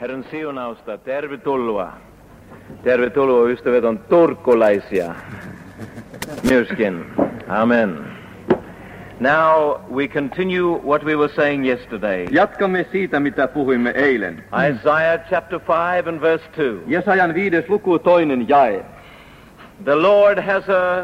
Herran siunausta, tervetuloa. Tervetuloa ystävät turkkulaisia myöskin. Amen. Now we continue what we were saying yesterday. Jatkamme siitä, mitä puhuimme eilen. Isaiah chapter 5 and verse 2. Jesajan 5. luku 2. jae. The Lord has a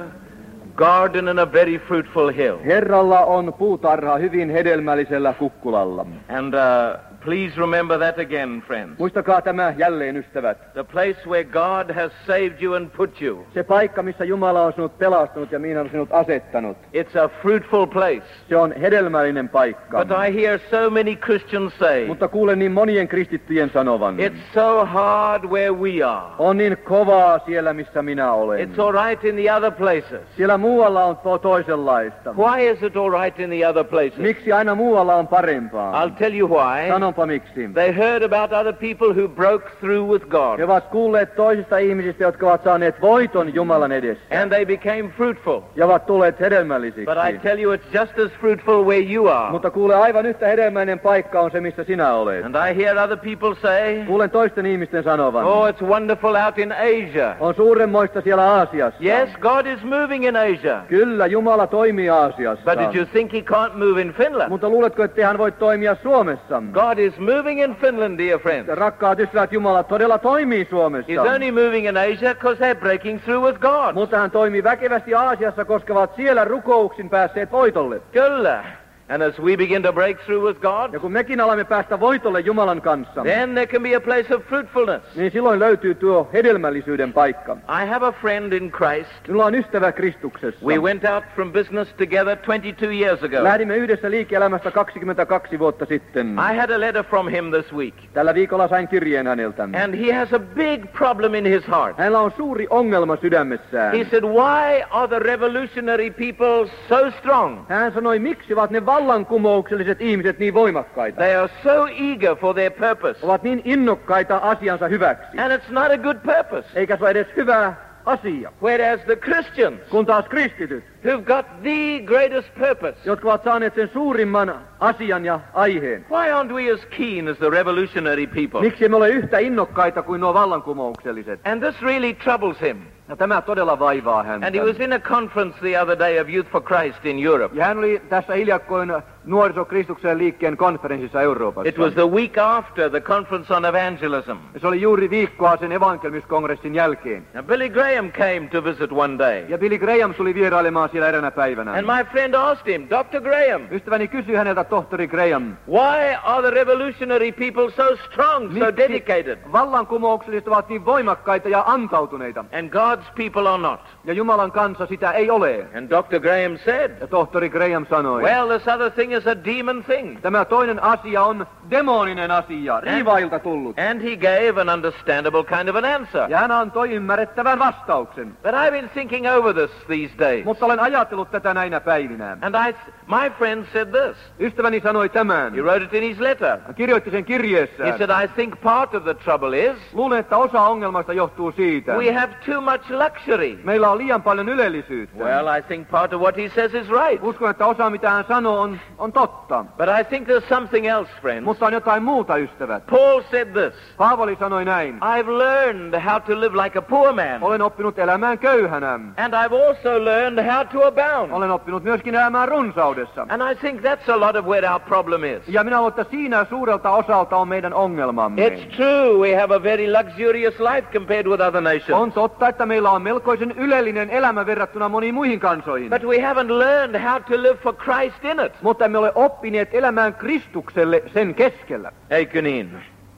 garden and a very fruitful hill. Herralla on puutarha hyvin hedelmällisellä kukkulalla. And please remember that again, friends. Muistakaa tämä jälleen, ystävät. The place where God has saved you and put you. Se paikka, missä Jumala on sinut pelastanut ja mihin on sinut asettanut. It's a fruitful place. Se on hedelmällinen paikka. But I hear so many Christians say, mutta kuulen niin monien kristittyjen sanovan. It's so hard where we are. On niin kovaa siellä, missä minä olen. It's all right in the other places. Siellä muualla on toisenlaista. Why is it all right in the other places? Miksi aina muualla on parempaa? I'll tell you why. Sanonpa miksi. They heard about other people who broke through with God. He ovat kuulleet toisista ihmisistä, jotka ovat saaneet voiton Jumalan edessä. And they became fruitful. Ja ovat tulleet hedelmällisiksi. But I tell you, it's just as fruitful where you are. Mutta kuule, aivan yhtä hedelmäinen paikka on se, missä sinä olet. And I hear other people say, kuulen toisten ihmisten sanovan. Oh, it's wonderful out in Asia. On suuremmoista siellä Aasiassa. Yes, God is moving in Asia. Kyllä, Jumala toimii Aasiassa. But did you think he can't move in Finland? Mutta luuletko, että hän voi toimia Suomessa? God is moving in Finland, dear friends. Rakkaat ystävät, Jumala todella toimii Suomessa. He's only moving in Asia because they're breaking through with God. Mutta hän toimii väkevästi Aasiassa, koska ovat siellä rukouksin päässeet voitolle. Kyllä. And as we begin to break through with God, ja kun mekin alamme päästä voitolle Jumalan kanssa, then there can be a place of fruitfulness. Niin silloin löytyy tuo hedelmällisyyden paikka. I have a friend in Christ. Minulla on ystävä Kristuksessa. We went out from business together 22 years ago. Lähdimme yhdessä liike-elämästä 22 vuotta sitten. I had a letter from him this week. Tällä viikolla sain kirjeen häneltä. And he has a big problem in his heart. Hänellä on suuri ongelma sydämessään. He said, why are the revolutionary people so strong? Hän sanoi, miksi ovat ne vallankumoukselliset ihmiset niin voimakkaita? They are so eager for their purpose. Ovat niin innokkaita asiansa hyväksi. And it's not a good purpose. Eikä se ole edes hyvä asia. Whereas the Christians, kun taas kristityt, who've got the greatest purpose, jotka ovat saaneet sen suurimman asian ja aiheen. Why aren't we as keen as the revolutionary people? Miksi me ole yhtä innokkaita kuin nuo vallankumoukselliset? And this really troubles him. Ja tämä todella vaivaa häntä. And he was in a conference the other day of Youth for Christ in Europe. Ja hän oli tässä hiljakkoin nuorisokristuksen liikkeen konferenssissa Euroopassa. It was the week after the conference on evangelism. Se oli juuri viikkoa sen evankelimiskongressin jälkeen. And Billy Graham came to visit one day. Ja Billy Graham tuli vierailemaan siellä eräänä päivänä. And my friend asked him, Dr. Graham, ystäväni kysyi häneltä, tohtori Graham, why are the revolutionary people so strong, so dedicated? Vallankumoukselliset ovat niin voimakkaita ja antautuneita. And God's people are not. Ja Jumalan kansa sitä ei ole. And Dr. Graham said, ja tohtori Graham sanoi, well, this other thing is a demon thing. Tämä toinen asia on demoninen asia, riivailta tullut. And he gave an understandable kind of an answer. Ja hän antoi ymmärrettävän vastauksen. But I've been thinking over this these days. Mutta olen ajatellut tätä näinä päivinä. And my friend said this. Ystäväni sanoi tämän. He wrote it in his letter. Hän kirjoitti sen kirjeessään. He said, I think part of the trouble is, luulen, että osa ongelmasta johtuu siitä. We have too much luxury. Meillä on liian paljon ylellisyyttä. Well, I think part of what he says is right. Uskon, että osa mitä hän sanoo on totta. But I think there's something else, friends. Mutta on jotain muuta, ystävät. Paul said this. Paavali sanoi näin. I've learned how to live like a poor man. Olen oppinut elämään köyhänä. And I've also learned how to abound. Olen oppinut myöskin elämään runsaudessa. And I think that's a lot of where our problem is. Ja minä luulen, että siinä suurelta osalta on meidän ongelmamme. It's true, we have a very luxurious life compared with other nations. On totta, että meillä on melkoisen ylellinen elämä verrattuna moniin muihin kansoihin. But we haven't learned how to live for Christ in it. Mutta emme ole oppineet elämään Kristukselle sen keskellä. Eikö niin?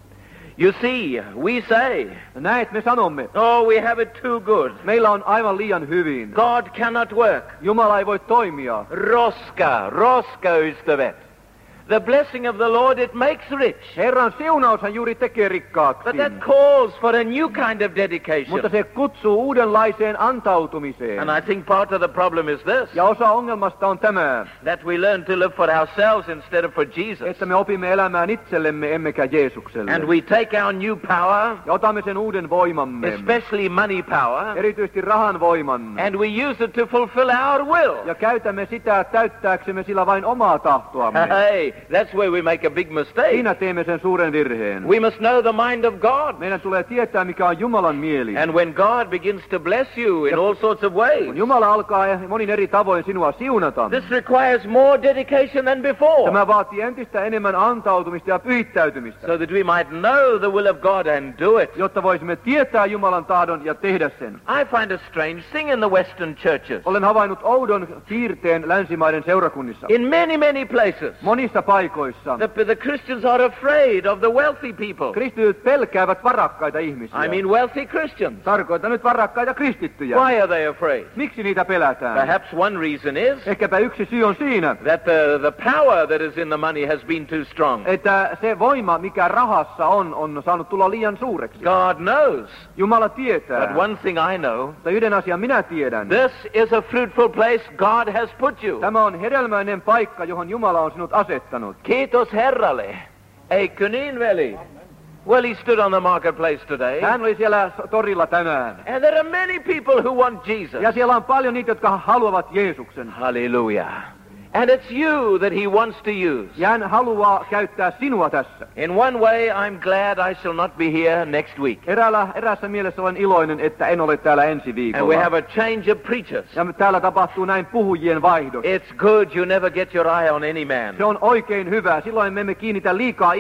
You see, we say, näet, me sanomme, oh, we have it too good. Meillä on aivan liian hyvin. God cannot work. Jumala ei voi toimia. Roska, ystävät. The blessing of the Lord, it makes rich. Herran siunaushan juuri tekee rikkaaksi. But that calls for a new kind of dedication. Mutta se kutsuu uudenlaiseen antautumiseen. And I think part of the problem is this. Ja osa ongelmasta on tämä. That we learn to live for ourselves instead of for Jesus. Että me opimme elämään itsellemme emmekä Jeesukselle. And we take our new power. Ja otamme sen uuden voimamme. Especially money power. Erityisesti rahan voiman. And we use it to fulfill our will. Ja käytämme sitä täyttääksemme sillä vain omaa tahtoamme. Hey. That's where we make a big mistake. Siinä teemme sen suuren virheen. We must know the mind of God. Meidän tulee tietää, mikä on Jumalan mieli. And when God begins to bless you in all sorts of ways, Kun Jumala alkaa monin eri tavoin sinua siunata, this requires more dedication than before, tämä vaatii entistä enemmän antautumista ja pyhittäytymistä, so that we might know the will of God and do it. jotta voisimme tietää Jumalan tahdon ja tehdä sen. I find a strange thing in the Western churches. Olen havainnut oudon piirteen länsimaiden seurakunnissa. In many places, Monissa paikoissa the Christians are afraid of the wealthy people. kristityt pelkäävät varakkaita ihmisiä. I mean wealthy Christians. Tarkoitan nyt varakkaita kristittyjä. Why are they afraid? Miksi niitä pelätään? Perhaps one reason is Ehkäpä yksi syy on siinä, that the power that is in the money has been too strong. että se voima, mikä rahassa on saanut tulla liian suureksi. God knows. Jumala tietää. But one thing I know, Mutta yhden asian minä tiedän. this is a fruitful place God has put you. Tämä on hedelmäinen paikka, johon Jumala on sinut asettanut. Kiitos Herralle. Eikö niin, veli? Well, he stood on the marketplace today. Hän oli siellä torilla tänään. And there are many people who want Jesus. Ja siellä on paljon niitä, jotka haluavat Jeesuksen. Hallelujah. And it's you that he wants to use. Ja hän haluaa käyttää sinua tässä. In one way, I'm glad I shall not be here next week. Eräässä mielessä olen iloinen, että en ole täällä ensi And viikolla. we have a change of preachers. Ja täällä tapahtuu näin puhujien vaihdos. It's good you never get your eye on any man. Se on oikein hyvä. Silloin me emme kiinnitä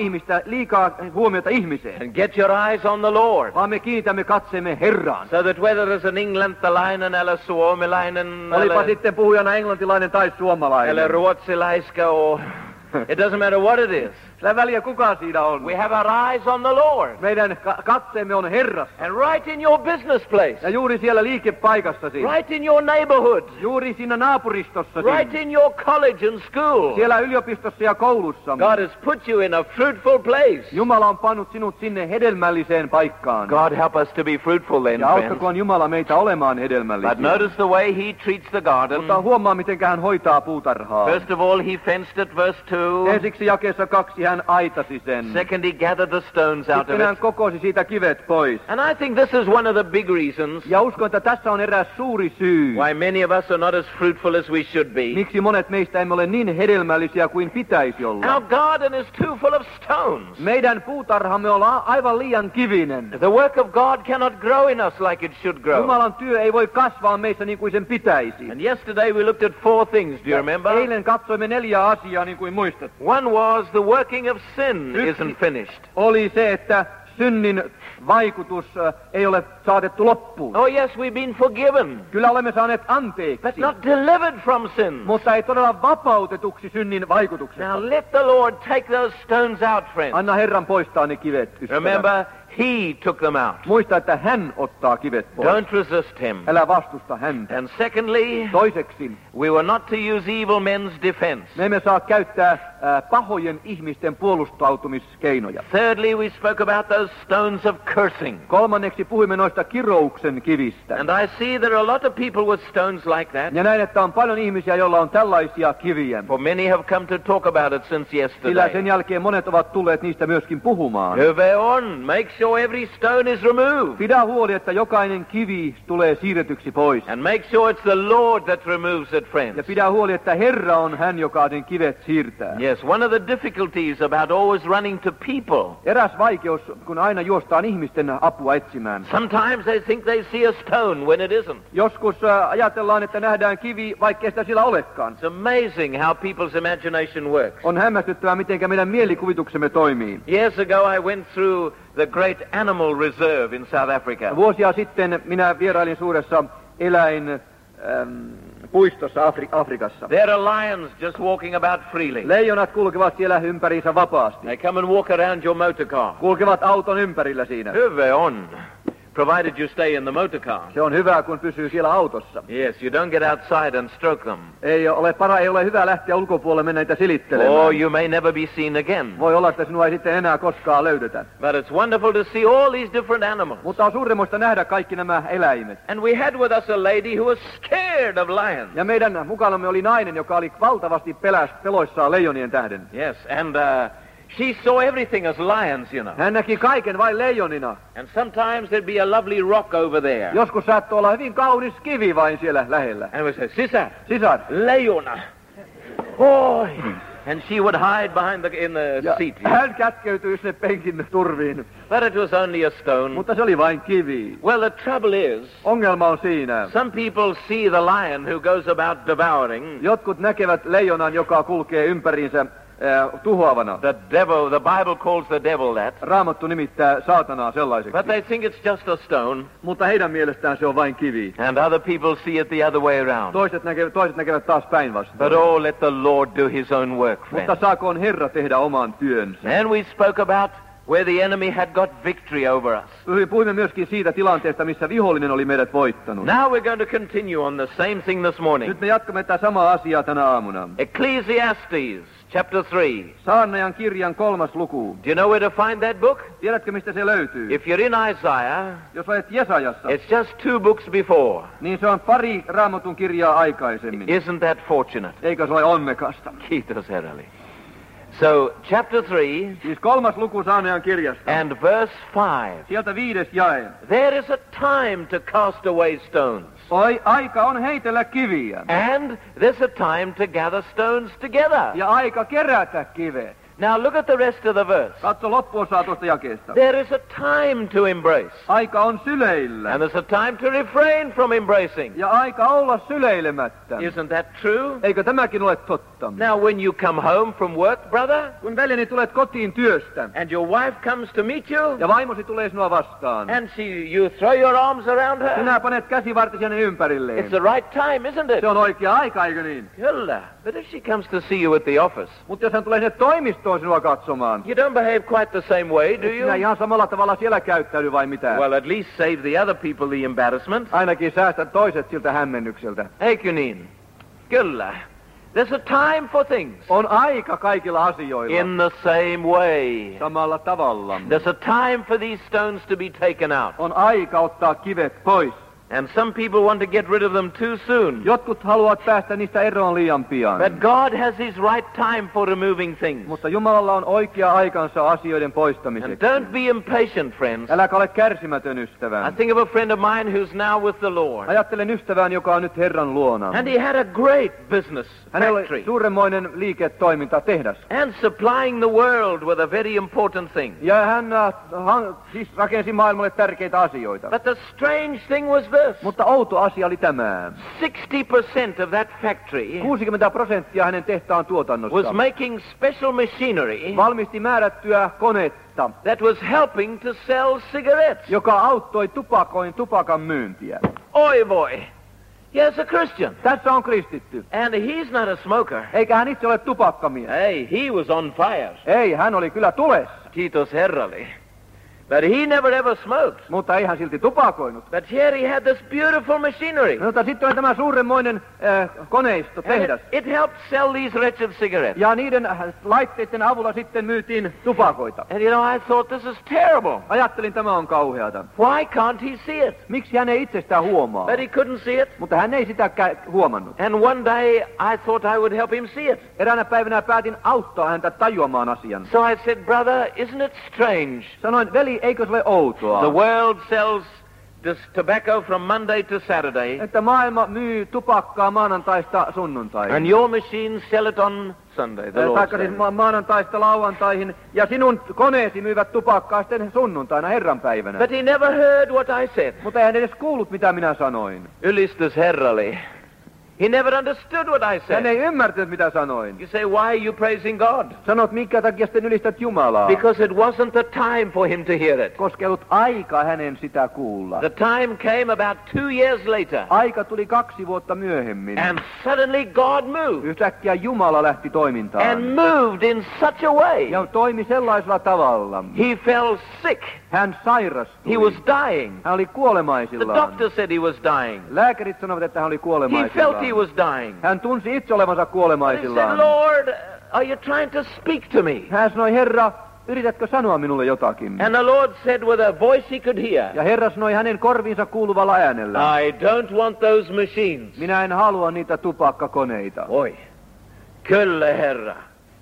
liikaa huomiota ihmiseen, And get your eyes on the Lord. vaan me kiinnitämme katseemme Herraan. So that whether it's an englantilainen eller suomalainen Olipa sitten puhujana englantilainen tai suomalainen. eller ruotsilaiska or it doesn't matter what it is. Sillä väliä kuka siinä on. We have our eyes on the Lord. Meidän katseemme on Herrassa. And right in your business place. Ja juuri siellä liikepaikassasi. Right in your neighborhood. Juuri siinä naapuristossasi. Right in your college and school. Siellä yliopistossa ja koulussa. God has put you in a fruitful place. Jumala on pannut sinut sinne hedelmälliseen paikkaan. God help us to be fruitful then, Ja friends. auttakoon Jumala meitä olemaan hedelmällisiä. But notice the way he treats the garden. Mutta huomaa, miten hän hoitaa puutarhaa. First of all, he fenced it, verse 2. Ensiksi jakeessa 2 hän aitasi sen. Second, he gathered the stones out of Sitten hän it. kokosi siitä kivet pois. And I think this is one of the big reasons Ja uskon, että tässä on eräs suuri syy, why many of us are not as fruitful as we should be. miksi monet meistä emme ole niin hedelmällisiä kuin pitäisi olla. Our garden is too full of stones. Meidän puutarhamme on aivan liian kivinen. The work of God cannot grow in us like it should grow. Jumalan työ ei voi kasvaa meissä niin kuin sen pitäisi. And yesterday we looked at 4 things, do you remember? Eilen katsoimme 4 asiaa, niin kuin muistat. One was the working of sin isn't finished. Oli se, että synnin vaikutus ei ole saatettu loppuun. Oh yes, we've been forgiven, Kyllä olemme saaneet anteeksi, but not delivered from sin. mutta ei todella vapautetuksi synnin vaikutuksesta. Now let the Lord take those stones out, friends. Anna Herran poistaa ne kivet, ystävä. Remember, he took them out. Muista, että hän ottaa kivet pois. Don't resist him. Älä vastusta häntä. And secondly, Toiseksi, we were not to use evil men's defense. me emme saa käyttää pahojen ihmisten puolustautumiskeinoja. Thirdly, we spoke about those stones of cursing. Kolmanneksi puhuimme noista kirouksen kivistä. And I see there are a lot of people with stones like that. Ja näin, että on paljon ihmisiä, joilla on tällaisia kiviä. For many have come to talk about it since Sillä yesterday. sen jälkeen monet ovat tulleet niistä myöskin puhumaan. Hyvä on. Make sure every stone is removed. Pidä huoli, että jokainen kivi tulee siirretyksi pois. And make sure it's the Lord that removes it, Ja friends. pidä huoli, että Herra on hän, joka ne kivet siirtää. Yes, one of the difficulties about always running to people. Eräs vaikeus, kun aina juostaan ihmisten apua etsimään. Sometimes they think they see a stone when it isn't. Joskus ajatellaan, että nähdään kivi, vaikkei sitä sillä olekaan. It's amazing how people's imagination works. On hämmästyttävää, miten meidän mielikuvituksemme toimii. Years ago I went through the great animal reserve in South Africa. Vuosia sitten minä vierailin suuressa puistossa Afrikassa. There are lions just walking about freely. Leijonat kulkevat siellä ympäriinsä vapaasti. They come and walk around your motor car. Kulkevat auton ympärillä siinä. Hyvä on. Provided you stay in the motor car. Se on hyvä, kun pysyy siellä autossa. Yes, you don't get outside and stroke them. Ei ole hyvä lähteä ulkopuolelle mennä niitä silittelemään. Or you may never be seen again. Voi olla, että sinua ei sitten enää koskaan löydetä. But it's wonderful to see all these different animals. Mutta on suuremmoista nähdä kaikki nämä eläimet. And we had with us a lady who was scared of lions. Ja meidän mukanamme oli nainen, joka oli valtavasti peloissaan leijonien tähden. Yes, and she saw everything as lions, you know. Hän näki kaiken vain leijonina. And sometimes there'd be a lovely rock over there. Joskus saattoi olla hyvin kaunis kivi vain siellä lähellä. And we say, sisar, Sisar, leijona. Oi, And she would hide in the Ja seat. hän kätkeytyi sinne penkin turviin, But it was only a stone. mutta se oli vain kivi. Well, the trouble is, Ongelma on siinä. some people see the lion who goes about devouring. Jotkut näkevät leijonan, joka kulkee ympäriinsä tuhoavana. The devil, the Bible calls the devil that. Raamattu nimittää saatanaa sellaiseksi. But they think it's just a stone. Mutta heidän mielestään se on vain kivi. And other people see it the other way around. Toiset näkevät taas päinvastoin. But oh, let the Lord do his own work, Mutta friends. saakoon Herra tehdä oman työnsä. And we spoke about where the enemy had got victory over us. Puhuimme myöskin siitä tilanteesta, missä vihollinen oli meidät voittanut. Now we're going to continue on the same thing this morning. Nyt me jatkamme tätä samaa asiaa tänä aamuna. Ecclesiastes, chapter 3. Saarnajan kirjan 3. luku. Do you know where to find that book? Tiedätkö, mistä se löytyy? If you're in Isaiah, Jos olet Jesajassa, it's just 2 books before. niin se on pari Raamatun kirjaa aikaisemmin. Isn't that fortunate? Eikö se ole onnekasta? Kiitos Herralle. So, chapter 3 Siis 3. luku Saarnajan kirjasta. and verse 5. Sieltä 5. jae. There is a time to cast away stones. Aika on heitellä kiviä. And there's a time to gather stones together. Ja aika kerätä kivet. Now look at the rest of the verse. Katso loppuosaa tuosta jakeesta. There is a time to embrace. Aika on syleillä. And there's a time to refrain from embracing. Ja aika olla syleilemättä. Isn't that true? Eikö tämäkin ole totta? Now when you come home from work, brother, Kun veljeni tulet kotiin työstä and your wife comes to meet you, ja vaimosi tulee sinua vastaan, and you throw your arms around her, sinä panet käsivartesi hänen ympärilleen. it's the right time, isn't it? Se on oikea aika, eikö niin? Kyllä. But if she comes to see you at the office, Mutta jos hän tulee sinne toimistoon sinua katsomaan, you don't behave quite the same way, do sinä you? ihan samalla tavalla siellä käyttäydy vai mitä? Well, at least save the other people the embarrassment. Ainakin säästä toiset siltä hämmennykseltä. Eikö niin? Kyllä. There's a time for things On aika kaikilla asioilla. in the same way. Samalla tavalla. There's a time for these stones to be taken out. On aika ottaa kivet pois. And some people want to get rid of them too soon. Jotkut haluavat päästä niistä eroon liian pian. But God has his right time for removing things. Mutta Jumalalla on oikea aikansa asioiden And poistamiseksi. don't be impatient, friends. Äläkä ole kärsimätön ystävä. I think of a friend of mine who's now with the Lord. Ajattelen ystävään, joka on nyt Herran luona. And he had a great business Hänellä factory. oli suuremmoinen liiketoiminta tehdas. And supplying the world with a very important thing. Ja hän siis rakensi maailmalle tärkeitä asioita. But the strange thing was this. Mutta outo asia oli tämä. 60% of that factory 60% hänen tehtaan was tuotannosta making special machinery valmisti määrättyä konetta, that was helping to sell cigarettes. joka auttoi tupakan myyntiä. Oi boy. Here's a Christian. Tässä on kristitty. And he's not a smoker. Eikä hän itse ole tupakkamies. Hey, he was on fire. Ei, hän oli kyllä tulessa. Kiitos Herralle. But he never ever smoked. Mutta ei hän silti tupakoinut. But here he had this beautiful machinery. Mutta sitten oli tämä suuremmoinen koneisto, And tehdas. it helped sell these wretched cigarettes. Ja niiden laitteiden avulla sitten myytiin tupakoita. And you know, I thought this is terrible. Ajattelin, tämä on kauheata. Why can't he see it? Miksi hän ei itsestään huomaa? But he couldn't see it. Mutta hän ei sitä huomannut. And one day I thought I would help him see it. Eräänä päivänä päätin auttaa häntä tajuamaan asian. So I said, brother, isn't it strange? Sanoin, veli, eikö se ole outoa, The world sells this tobacco from Monday to Saturday, että maailma myy tupakkaa maanantaista sunnuntaihin. and your machines sell it on Sunday, the Lord's Taikka siis Day. maanantaista lauantaihin, ja sinun koneesi myyvät tupakkaa sitten sunnuntaina, Herran päivänä. But he never heard what I said. Mutta ei hän edes kuullut, mitä minä sanoin. Ylistus Herralle. He never understood what I Hän said. ei ymmärtänyt, mitä sanoin. You say, why are you praising God? Sanot, minkä takia sitten ylistät Jumalaa. Because it wasn't the time for him to hear it. Koska ei ollut aika hänen sitä kuulla. The time came about 2 years later. Aika tuli 2 vuotta myöhemmin. And suddenly God moved. Yhtäkkiä Jumala lähti toimintaan. And moved in such a way. Ja toimi sellaisella tavalla. He fell sick. Hän sairastui. He was dying. Hän oli The kuolemaisillaan. doctor said he was dying. Lääkärit sanovat, että hän oli He felt kuolemaisillaan. he was dying. Hän tunsi itse olevansa He said, kuolemaisillaan. Lord, are you trying to speak to me? Hän sanoi, Herra, yritätkö sanoa minulle jotakin? And the Lord said with a voice he could hear, Ja Herra sanoi hänen korviinsa kuuluvalla äänellä. I don't want those machines. Minä en halua niitä tupakkakoneita. Oi, kyllä Herra.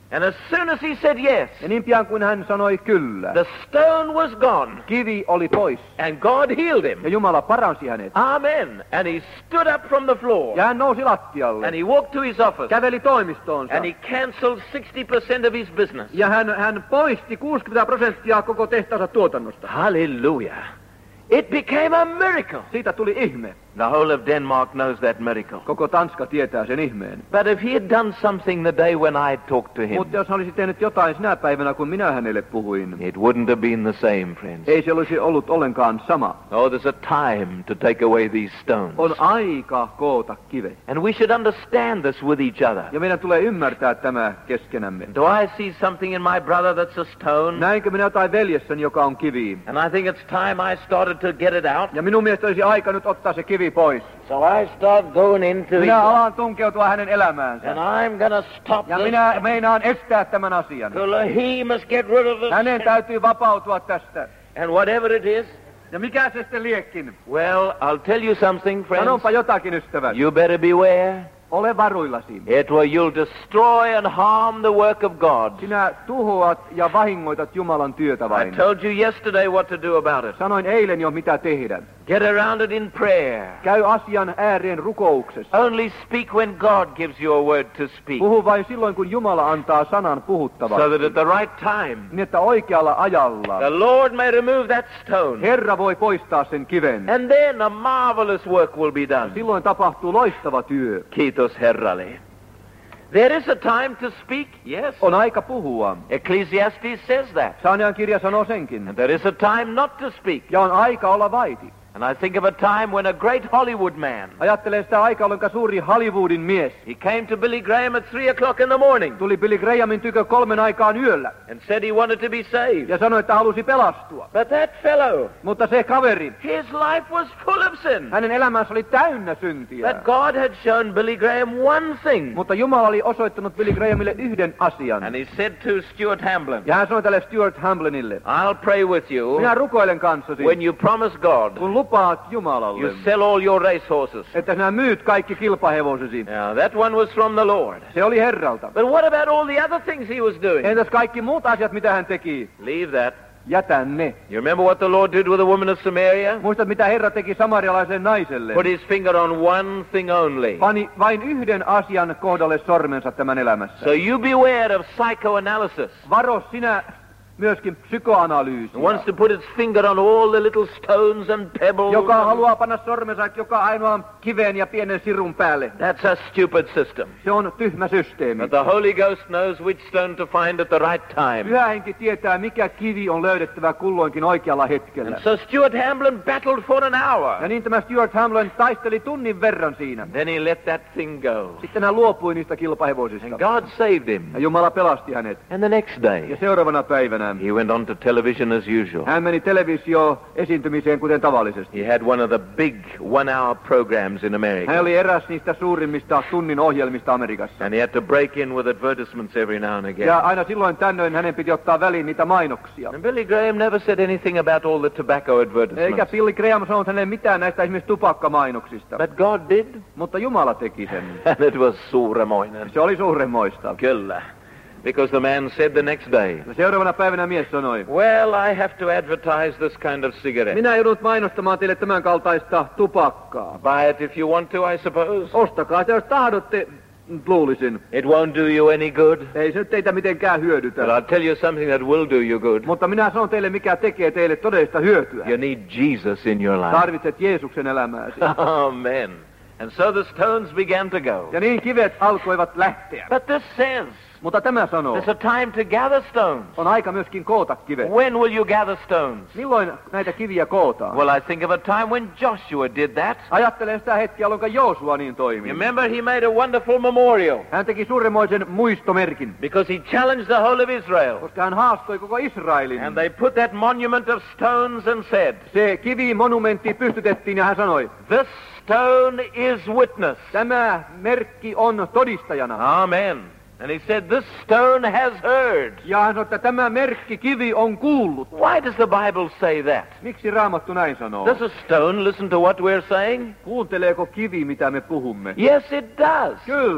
And as soon as he said yes, Ja niin pian kuin hän sanoi kyllä, the stone was gone, kivi oli pois. and God healed him. Ja Jumala paransi hänet. Amen. And he stood up from the floor, Ja hän nousi lattialle. and he walked to his office, Käveli toimistoonsa. and he cancelled 60% of his business. Ja hän poisti 60% koko tehtaansa tuotannosta. Hallelujah. It became a miracle. Siitä tuli ihme. The whole of Denmark knows that miracle. Koko Tanska tietää sen ihmeen. But if he had done something the day when I talked to him, Mutta jos hän olisi tehnyt jotain sinä päivänä, kun minä hänelle puhuin, it wouldn't have been the same, friends. ei se olisi ollut ollenkaan sama. Oh, there's a time to take away these stones. On aika koota kive. And we should understand this with each other. Ja meidän tulee ymmärtää tämä keskenämme. Do I see something in my brother that's a stone? Näinkö minä jotain veljessäni, joka on kivi? And I think it's time I started to get it out. Ja minun mielestä olisi aika nyt ottaa se kivi pois. So I start going into it. Minä alan tunkeutua hänen elämäänsä. And I'm gonna stop Ja this. minä meinaan estää tämän asian. He must get rid of this. Hänen täytyy vapautua tästä. And whatever it is, Ja mikä se sitten liekin? well, I'll tell you something, friends. Sanonpa jotakin, ystävät. You better beware. Ole varuillasi. You'll destroy and harm the work of God. Sinä tuhoat ja vahingoitat Jumalan työtä I vain. told you yesterday what to do about it. Sanoin eilen jo mitä tehdä. Get around it in prayer. Käy asian ääreen rukouksessa. Only speak when God gives you a word to speak. Puhu vain silloin, kun Jumala antaa sanan So puhuttavaksi. that at the right time, Niin, että oikealla ajalla the Lord may remove that stone. Herra voi poistaa sen kiven. And then a marvelous work will be done. Silloin tapahtuu loistava työ. Kiitos Herralle. There is a time to speak, yes. On aika puhua. Ecclesiastes says that. Saanian kirja sanoo senkin. And there is a time not to speak. Ja on aika olla vaiti. And I think of a time when a great Hollywood man, Ajattelen sitä aikaa, jolloin suuri Hollywoodin mies he came to Billy Graham at 3 o'clock in the morning tuli Billy Grahamin tykö 3 aikaan yöllä and said he wanted to be saved. ja sanoi, että halusi pelastua. But that fellow, Mutta se kaveri, his life was full of sin. hänen elämänsä oli täynnä syntiä. But God had shown Billy Graham one thing. Mutta Jumala oli osoittanut Billy Grahamille yhden asian. And he said to Stuart Hamblin, Ja hän sanoi tälle Stuart Hamblinille, I'll pray with you minä rukoilen kanssasi, when you promise God, kun lupaat Jumalalle, you sell all your racehorses. että sinä myyt kaikki kilpahevosesi. Yeah, that one was from the Lord. Se oli Herralta. But what about all the other things he was doing? Entäs kaikki muut asiat, mitä hän teki? Leave that. Jätä ne. You remember what the Lord did with the woman of Samaria? Muistat, mitä Herra teki samarialaiselle naiselle? Put his finger on one thing only. Pani vain yhden asian kohdalle sormensa tämän elämässä. So you beware of psychoanalysis. Varo sinä myöskin psykoanalyysiä, Wants to put its finger on all the little stones and pebbles. joka haluaa panna sormensa joka ainoan kiveen ja pienen sirun päälle. That's a stupid system. Se on tyhmä systeemi. But the Holy Ghost knows which stone to find at the right time. Pyhä henki tietää, mikä kivi on löydettävä kulloinkin oikealla hetkellä. And so Stuart Hamblin battled for an hour. Ja niin tämä Stuart Hamblin taisteli tunnin verran siinä. Then he let that thing go. Sitten hän luopui niistä kilpahevosista. And God saved him. Ja Jumala pelasti hänet. And the next day, Ja seuraavana päivänä he went on to television as usual. hän meni televisio-esiintymiseen kuten tavallisesti. He had one of the big one-hour programs in Hän America. oli eräs niistä suurimmista tunnin ohjelmista Amerikassa. And he had to break in with advertisements every now and again. Ja aina silloin tällöin hänen piti ottaa väliin niitä mainoksia. And Billy Graham never said anything about all the tobacco Eikä advertisements. Billy Graham sanonut hänelle mitään näistä esimerkiksi tupakkamainoksista. But God did. Mutta Jumala teki sen. And it was suuremoinen. Se oli suuremmoista. Kyllä. Because the man said the next day, Ja seuraavana päivänä mies sanoi, well, I have to advertise this kind of cigarette. minä joudun mainostamaan teille tämän kaltaista tupakkaa. Buy it if you want to, I suppose. Ostakaa sitä, jos tahdotte, luulisin. It won't do you any good. Ei se nyt teitä mitenkään But hyödytä. I'll tell you something that will do you good. Mutta minä sanon teille, mikä tekee teille todellista hyötyä. You need Jesus in your life. Tarvitset Jeesuksen elämääsi. Amen. And so the stones began to go. Ja niin kivet alkoivat lähteä. But this says, Mutta tämä sanoo, there's a time to gather stones. on aika myöskin koota kivet. When will you gather stones? Milloin näitä kiviä kootaan? Well, I think of a time when Joshua did that. Ajattelen sitä hetkeä, jolloin Joosua niin toimi. You remember he made a wonderful memorial Hän teki suuremmoisen muistomerkin, because he challenged the whole of Israel. koska hän haastoi koko Israelin. And they put that monument of stones and said, Se kivimonumentti pystytettiin ja hän sanoi, this stone is witness. tämä merkki on todistajana. Amen. And he said, this stone has heard. Ja hän sanoi, että tämä merkki kivi on kuullut. Why does the Bible say that? Miksi Raamattu näin sanoo? Does a stone listen to what we're saying? Kuunteleeko kivi, mitä me puhumme? Yes, it does. Kyllä.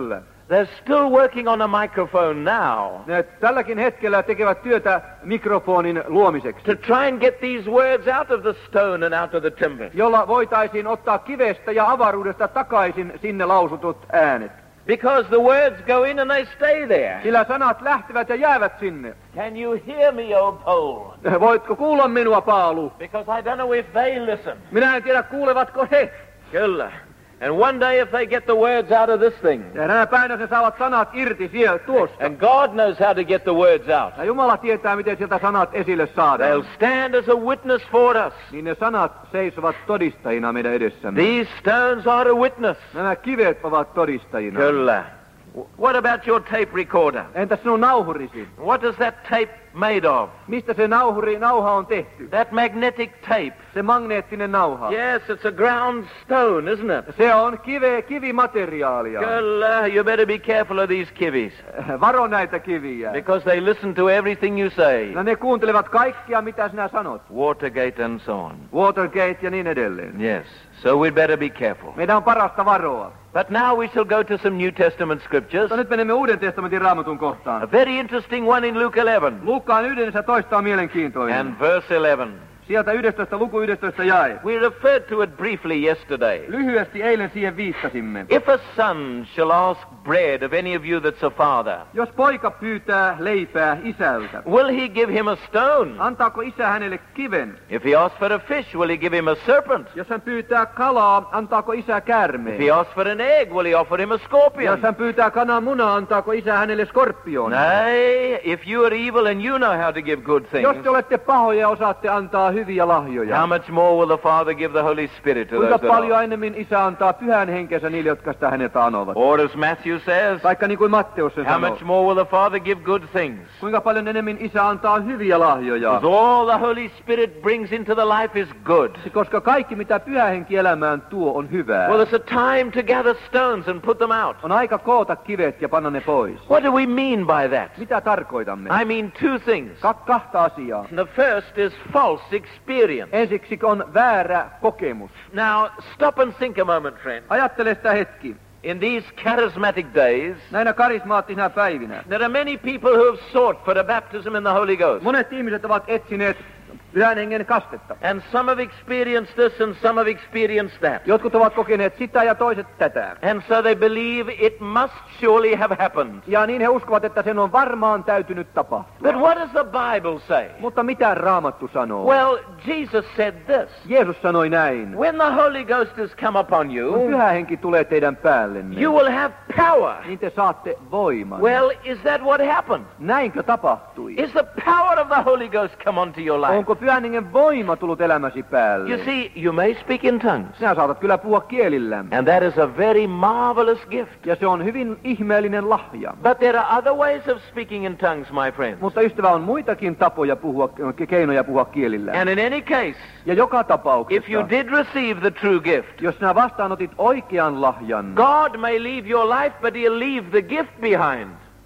They're still working on a microphone now. Ne tälläkin hetkellä tekevät työtä mikrofonin luomiseksi. To try and get these words out of the stone and out of the timber. Jolla voitaisiin ottaa kivestä ja avaruudesta takaisin sinne lausutut äänet. Because the words go in and they stay there. Sillä sanat lähtevät ja jäävät sinne. Can you hear me, O Paul? Voitko kuulla minua, Paalu? Because I don't know if they listen. Minä en tiedä, kuulevatko he. Kyllä. And one day if they get the words out of this thing. Ja nämä päivänä ne saavat sanat irti sieltä tuosta. And God knows how to get the words out. Ja Jumala tietää, miten sieltä sanat esille saadaan. They'll stand as a witness for us. Niin ne sanat seisovat todistajina meidän edessämme. These stones are a witness. Nämä kivet ovat todistajina. Kyllä. What about your tape recorder? Entäs sinun nauhurisi? What is that tape made of? Mistä se nauha on tehty? That magnetic tape. Se magneettinen nauha. Yes, it's a ground stone, isn't it? Se on kivimateriaalia. Kyllä, you better be careful of these kivis. Varo näitä kiviä. Because they listen to everything you say. No ne kuuntelevat kaikkia, mitä sinä sanot. Watergate and so on. Watergate ja niin edelleen. Yes, so we'd better be careful. Meidän on parasta varoa. But now we shall go to some New Testament scriptures. Mutta nyt menemme Uuden testamentin Raamatun kohtaan. A very interesting one in Luke 11. Luukkaan 11 on mielenkiintoinen. And verse 11. Sieltä 11, luku 11 jae. We referred to it briefly yesterday. Lyhyesti eilen siihen viittasimme. If a son shall ask bread of any of you that's a father, jos poika pyytää leipää isältä, will he give him a stone? Antaako isä hänelle kiven? If he asks for a fish, will he give him a serpent? Jos hän pyytää kalaa, antaako isä käärmeen? If he asks for an egg, will he offer him a scorpion? Jos hän pyytää kananmunaa, antaako isä hänelle skorpion? Nay, if you are evil and you know how to give good things, jos te olette pahoja ja osaatte antaa hyviä lahjoja, how much more will the Father give the Holy Spirit to kuinka those that paljon ask? enemmän isä antaa pyhän henkensä niille, jotka sitä häneltä anovat? Or as Matthew says, Taikka niin kuin Matteus sen how sanoo. much more will the Father give good things? Kuinka paljon enemmän isä antaa hyviä lahjoja? Because all the Holy Spirit brings into the life is good. Koska kaikki, mitä pyhä henki elämään tuo, on hyvää. Well, it's a time to gather stones and put them out. On aika koota kivet ja panna ne pois. What do we mean by that? Mitä tarkoitamme? I mean two things. Kahta asiaa. The first is false experience. Ensiksi on väärä kokemus. Now, stop and think a moment, friend. Ajattele sitä hetki. In these charismatic days, näinä karismaattisina päivinä, there are many people who have sought for a baptism in the Holy Ghost. monet ihmiset ovat etsineet pyhän hengen kastetta. And some have experienced this and some have experienced that. Jotkut ovat kokeneet sitä ja toiset tätä. And so they believe it must surely have happened. Ja niin he uskovat, että sen on varmaan täytynyt tapahtua. But what does the Bible say? Mutta mitä Raamattu sanoo? Well, Jesus said this. Jeesus sanoi näin. When the Holy Ghost has come upon Kun you, pyhä henki tulee teidän päällenne, you will have power. niin te saatte voiman. Well, is that what happened? Näinkö tapahtui? Is the power of the Holy Ghost come onto your life? Onko pyhän hengen voima tullut elämäsi päälle? You see, you may speak in tongues. Sinä saatat kyllä puhua kielillä. And that is a very marvelous gift. Ja se on hyvin ihmeellinen lahja. But there are other ways of speaking in tongues, my friends. Mutta ystävä, on muitakin tapoja puhua, keinoja puhua kielillä. And in any case, ja joka tapauksessa, if you did receive the true gift, jos sinä vastaanotit oikean lahjan, God may leave your life, but he'll leave the gift behind.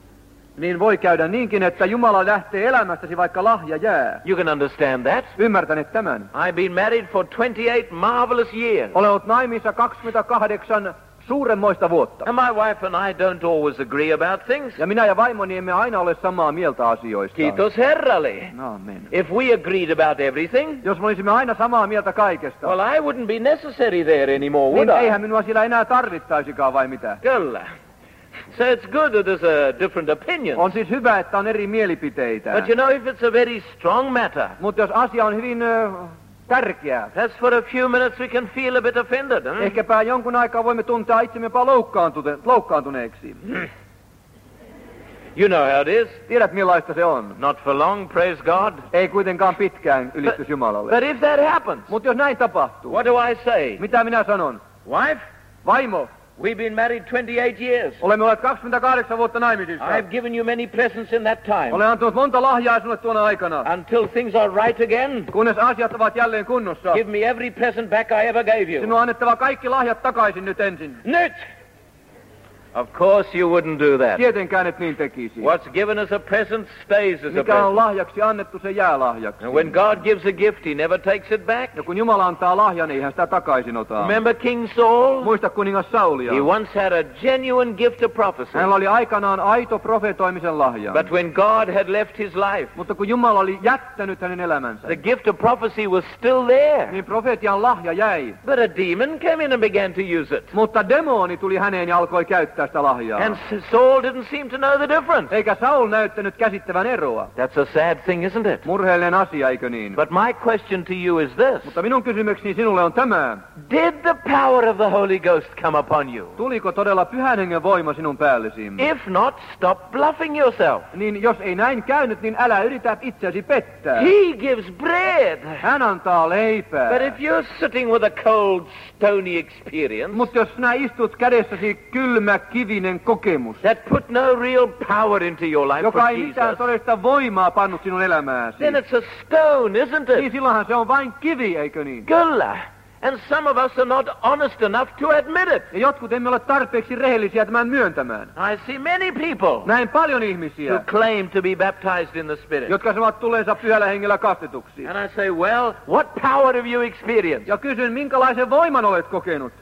Niin voi käydä niinkin, että Jumala lähtee elämästäsi, vaikka lahja jää. You can understand that. Ymmärtäneet tämän? I've been married for 28 marvelous years. Olen ollut naimissa 28 suuremmoista vuotta. And my wife and I don't always agree about things. Ja minä ja vaimoni emme aina ole samaa mieltä asioista. Kiitos Herralle. Amen. If we agreed about everything, jos me olisimme aina samaa mieltä kaikesta, well, I wouldn't be necessary there anymore, would niin I? eihän minua siellä enää tarvittaisikaan, vai mitä? Kyllä. So it's good that there's a different opinion. On siis hyvä, että on eri mielipiteitä. But you know, if it's a very strong matter, mutta jos asia on hyvin tärkeä, perhaps for a few minutes we can feel a bit offended. Ehkäpä jonkun aikaa voimme tuntea itsemme jopa loukkaantuneeksi. You know how it is. Tiedät millaista se on. Not for long, praise God. Ei kuitenkaan pitkään, ylistys Jumalalle. But if that happens, mutta jos näin tapahtuu, what do I say? Mitä minä sanon? Wife, vaimo, we've been married 28 years. Olemme olleet 28 vuotta naimisissa. I've given you many presents in that time. Olen antanut monta lahjaa sinulle tuona aikana. Until things are right again. Kunnes asiat ovat jälleen kunnossa. Give me every present back I ever gave you. Sinun on annettava kaikki lahjat takaisin nyt ensin. Nyt! Of course you wouldn't do that. Tietenkään et niin tekisi. What's given as a present stays as a Mikä on present. lahjaksi annettu, se jää lahjaksi. And when God gives a gift, he never takes it back. Ja kun Jumala antaa lahjan, niin eihän sitä takaisin ota. Remember King Saul? Muista kuningas Saulia. He once had a genuine gift of prophecy. Hänellä oli aikanaan aito profetoimisen lahja. But when God had left his life, Mutta kun Jumala oli jättänyt hänen elämänsä, the gift of prophecy was still there. niin profetian lahja jäi. But a demon came in and began to use it. Mutta demoni tuli häneen ja alkoi käyttää sitä lahjaa. And Saul didn't seem to know the difference. Eikä Saul näyttänyt käsittävän eroa. That's a sad thing, isn't it? Murheellinen asia, eikö niin? But my question to you is this. Mutta minun kysymykseni sinulle on tämä. Did the power of the Holy Ghost come upon you? Tuliko todella Pyhän Hengen voima sinun päällesi? If not, stop bluffing yourself. Niin jos ei näin käynyt, niin älä yritä itseäsi pettää. He gives bread. Hän antaa leipää. But if you're sitting with a cold, stony experience, Mutta jos sinä istut kädessäsi kylmä, kivinen kokemus, that put no real power into your life joka for ei mitään Jesus, todellista voimaa pannut sinun elämääsi, then it's a stone, isn't niin it? silloinhan se on vain kivi, eikö niin? Kyllä. And some of us are not honest enough to admit it. Ja jotkut emme ole tarpeeksi rehellisiä tämän myöntämään. I see many people Näin paljon who ihmisiä, claim to be baptized in the Spirit. jotka sanovat tulleensa Pyhällä Hengellä kastetuksi. And I say, well, what power have you experienced? Ja kysyn, minkälaisen voiman olet kokenut?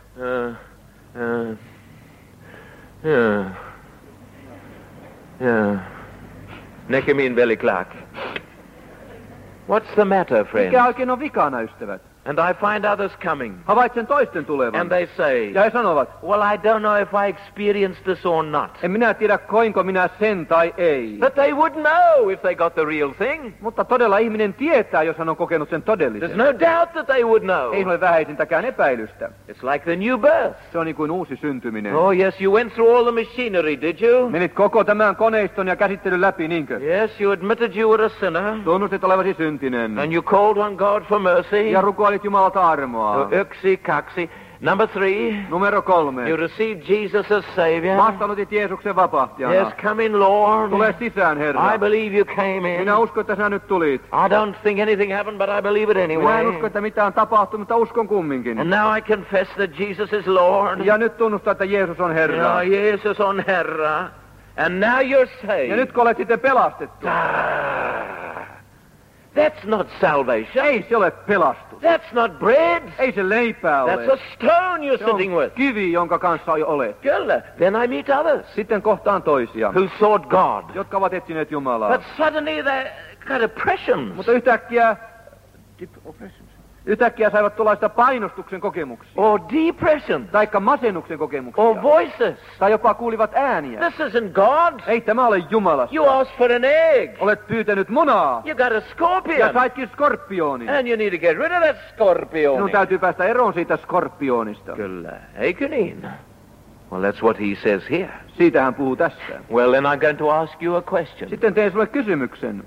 Näkemiin, veli Clark. What's the matter, friend? Mikä oikein on vikana, ystävät? And I find others coming. Havaitsen toisten tulevan. And they say, Ja he sanovat, well, I don't know if I experienced this or not. en minä tiedä, koinko minä sen tai ei. But they would know if they got the real thing. Mutta todella ihminen tietää, jos hän on kokenut sen There's todellisen. no doubt that they would know. Ei ole vähäisintäkään epäilystä. It's like the new birth. Se on niin kuin uusi syntyminen. Oh, yes, you went through all the machinery, did you? Menit koko tämän koneiston ja käsittelyn läpi, niinkö? Yes, you admitted you were a sinner. Tunnustit olevasi syntinen. And you called on God for mercy. Ja rukoilit Jumalalta armoa. Yksi, kaksi. Number 3. Numero 3. You received Jesus as Savior. Vastaanotit Jeesuksen vapahtajana. Yes, come in, Lord. Tule sisään, Herra. I believe you came in. Minä uskon, että sinä nyt tulit. I don't think anything happened, but I believe it Minä en usko, anyway. että mitään tapahtui, mutta uskon kumminkin. And now I confess that Jesus is Lord. Ja nyt tunnustaa, että Jeesus on Herra. Ja Jeesus on Herra. And now you're saved. Ja nyt kun olet sitten pelastettu. That's not salvation. Ei se ole pelastus. That's not bread. Ei se leipää That's a ole. stone you're Se on sitting with. kivi, jonka kanssa olet. Kyllä. Then I meet others Sitten kohtaan toisia, who sought God. jotka ovat etsineet Jumalaa. But suddenly they got oppressions. Mutta yhtäkkiä saivat tuollaista painostuksen kokemuksia. Or depression. Taikka masennuksen kokemuksia. Or voices. Tai jopa kuulivat ääniä. This isn't God. Ei tämä ole Jumalasta. You asked for an egg. Olet pyytänyt munaa. You got a Ja scorpion. saitkin skorpionin. And you need to get rid of that scorpion. Sinun täytyy päästä eroon siitä skorpionista. Kyllä. Eikö niin? Well, that's what he says here. Siitä hän puhuu tässä. Well, then I'm going to ask you a question. Sitten teen sulle kysymyksen.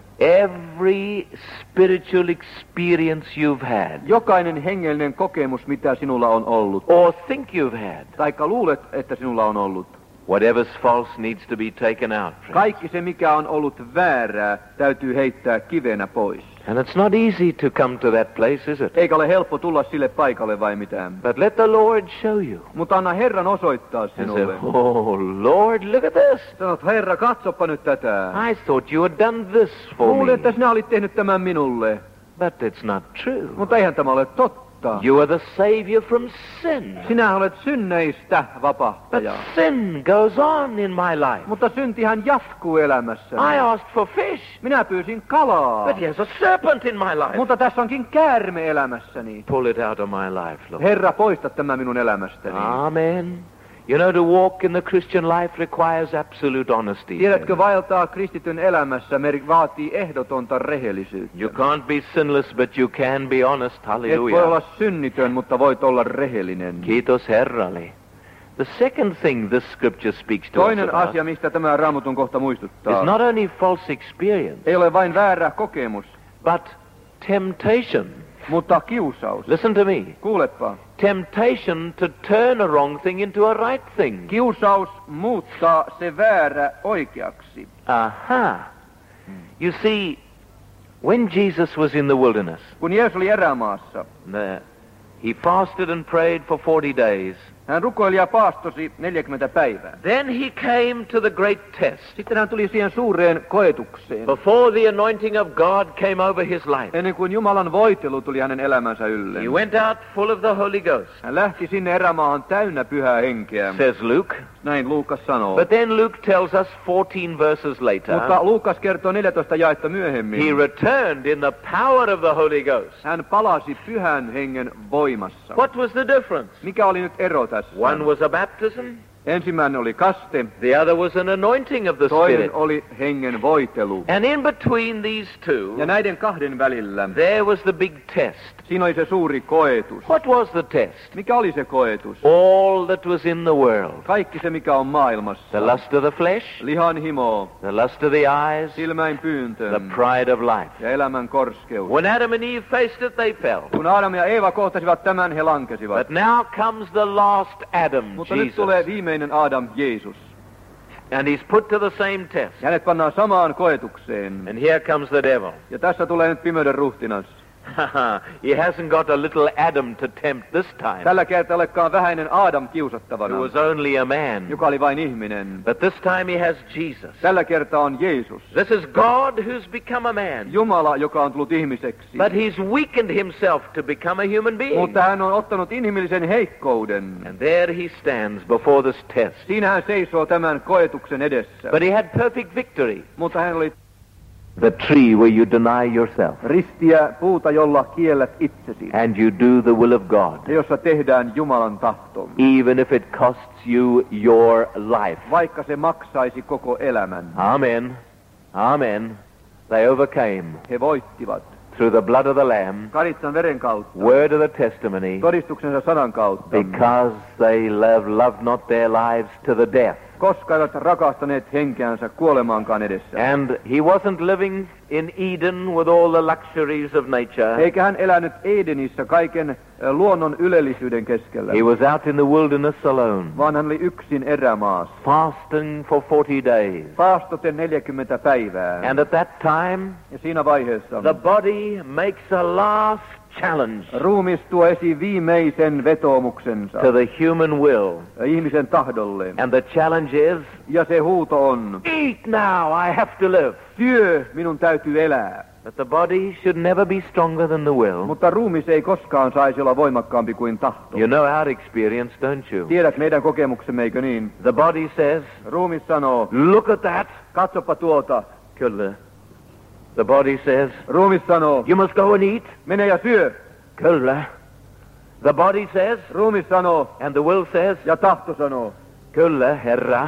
Every spiritual experience you've had, Jokainen hengellinen kokemus, mitä sinulla on ollut, or think you've had, taikka luulet, että sinulla on ollut, whatever's false needs to be taken out. friends. kaikki se, mikä on ollut väärää, täytyy heittää kivenä pois. And it's not easy to come to that place, is it? Eikä ole helppo tulla sille paikalle vai mitään. But let the Lord show you. Mutta anna Herran osoittaa And say, sinulle. oh, Lord, look at this. Sanot, Herra, katsopa nyt tätä. I thought you had done this for Luulen, me. että sinä olit tehnyt tämän minulle. But it's not true. Mutta eihän tämä ole totta. You are the savior from sin. Sinä olet synneistä But vapahtaja. sin goes on in my life. Mutta syntihän jatkuu elämässä. I asked for fish, Minä pyysin kalaa. but there's a serpent in my life. Mutta tässä onkin käärme elämässäni. Pull it out of my life, Lord. Herra, poista tämä minun elämästäni. Amen. You know, to walk in the Christian life requires absolute honesty. Tiedätkö, vaeltaa kristityn elämässä vaatii ehdotonta rehellisyyttä. You can't be sinless, but you can be honest. Et voi Hallelujah. olla synnitön, mutta voit olla rehellinen. Kiitos Herralle. The second thing this scripture speaks to us Toinen about asia, mistä tämä Raamatun kohta muistuttaa, is not only false experience, ei ole vain väärä kokemus, but temptation. mutta kiusaus. Listen to me. Kuulepa. Temptation to turn a wrong thing into a right thing. Kiusaus muuttaa se väärä oikeaksi. Aha. You see, when Jesus was in the wilderness, Kun Jeesus oli erämaassa, he fasted and prayed for 40 days. Hän rukoili ja paastosi 40 päivää. Then he came to the great test. Sitten hän tuli siihen suureen koetukseen. Before the anointing of God came over his life, Ennen kuin Jumalan voitelu tuli hänen elämänsä ylle. he went out full of the Holy Ghost, Hän lähti sinne erämaahan täynnä pyhää henkeä. says Luke. Näin Luukas sanoo. But then Luke tells us 14 verses later, Mutta Luukas kertoo 14 jaetta he myöhemmin. returned in the power of the Holy Ghost. Hän palasi pyhän hengen voimassa. What was the difference? Mikä oli nyt ero tässä? One was a baptism, Ensimmäinen oli kaste, the other was an anointing of the toinen Spirit. oli hengen voitelu. And in between these two, Ja näiden kahden välillä there was the big test. siinä oli se suuri koetus. What was the test? Mikä oli se koetus? All that was in the world. Kaikki se, mikä on maailmassa. The lust of the flesh, Lihan himo, the lust of the eyes, silmäin pyyntö the pride of life. ja elämän korskeus. When Adam and Eve faced it, they fell. Kun Adam ja Eeva kohtasivat tämän, he lankesivat. But now comes the last Adam, Mutta nyt Jesus. tulee viimeinen Adam, Jeesus. And he's put to the same test. Ja hänet pannaan samaan koetukseen. And here comes the devil. Ja tässä tulee nyt pimeyden ruhtinas. He hasn't got a little Adam to tempt this time, Tällä kertaa olekaan vähäinen Adam who kiusattavana, was only a man. joka oli vain ihminen. But this time he has Jesus. Tällä kertaa on Jeesus. This is God who's become a man. Jumala, joka on tullut ihmiseksi. But he's weakened himself to become a human being. Mutta hän on ottanut inhimillisen heikkouden. And there he stands before this test. Siinä hän seisoo tämän koetuksen edessä. But he had perfect victory. Mutta hän oli The tree where you deny yourself ristiä puuta, jolla kiellät itsesi. and you do the will of God, Ja jossa tehdään Jumalan tahto. even if it costs you your life. Vaikka se maksaisi koko elämän. Amen. Amen. They overcame He voittivat. through the blood of the Lamb, Karitsan veren kautta. word of the testimony, Todistuksensa sanan kautta. because they loved not their lives to the death. Koska eivät rakastaneet henkeänsä kuolemaankaan edessä. And he wasn't living in Eden with all the luxuries of nature. Eikä hän elänyt Edenissä kaiken luonnon ylellisyyden keskellä. He was out in the wilderness alone, Vaan hän oli yksin erämaassa. fasting for 40 days. Paastoten 40 päivää. And at that time, Ja siinä vaiheessa the body makes a last challenge ruumis tuo esiin viimeisen vetoomuksensa to the human will. ihmisen tahdolle. And the challenge is, Ja se huuto on, eat now, I have to live. syö, minun täytyy elää. But the body should never be stronger than the will. Mutta ruumis ei koskaan saisi olla voimakkaampi kuin tahto. You know our experience, don't you? Tiedät meidän kokemuksemme, eikö niin? The body says, Ruumis sanoo, look at that. katsopa tuota. Kyllä. The body says, Ruumis sanoo, you must go and eat. mene ja syö. Kyllä. The body says, Ruumis sanoo, and the will says, ja tahto sanoo. Kyllä, Herra.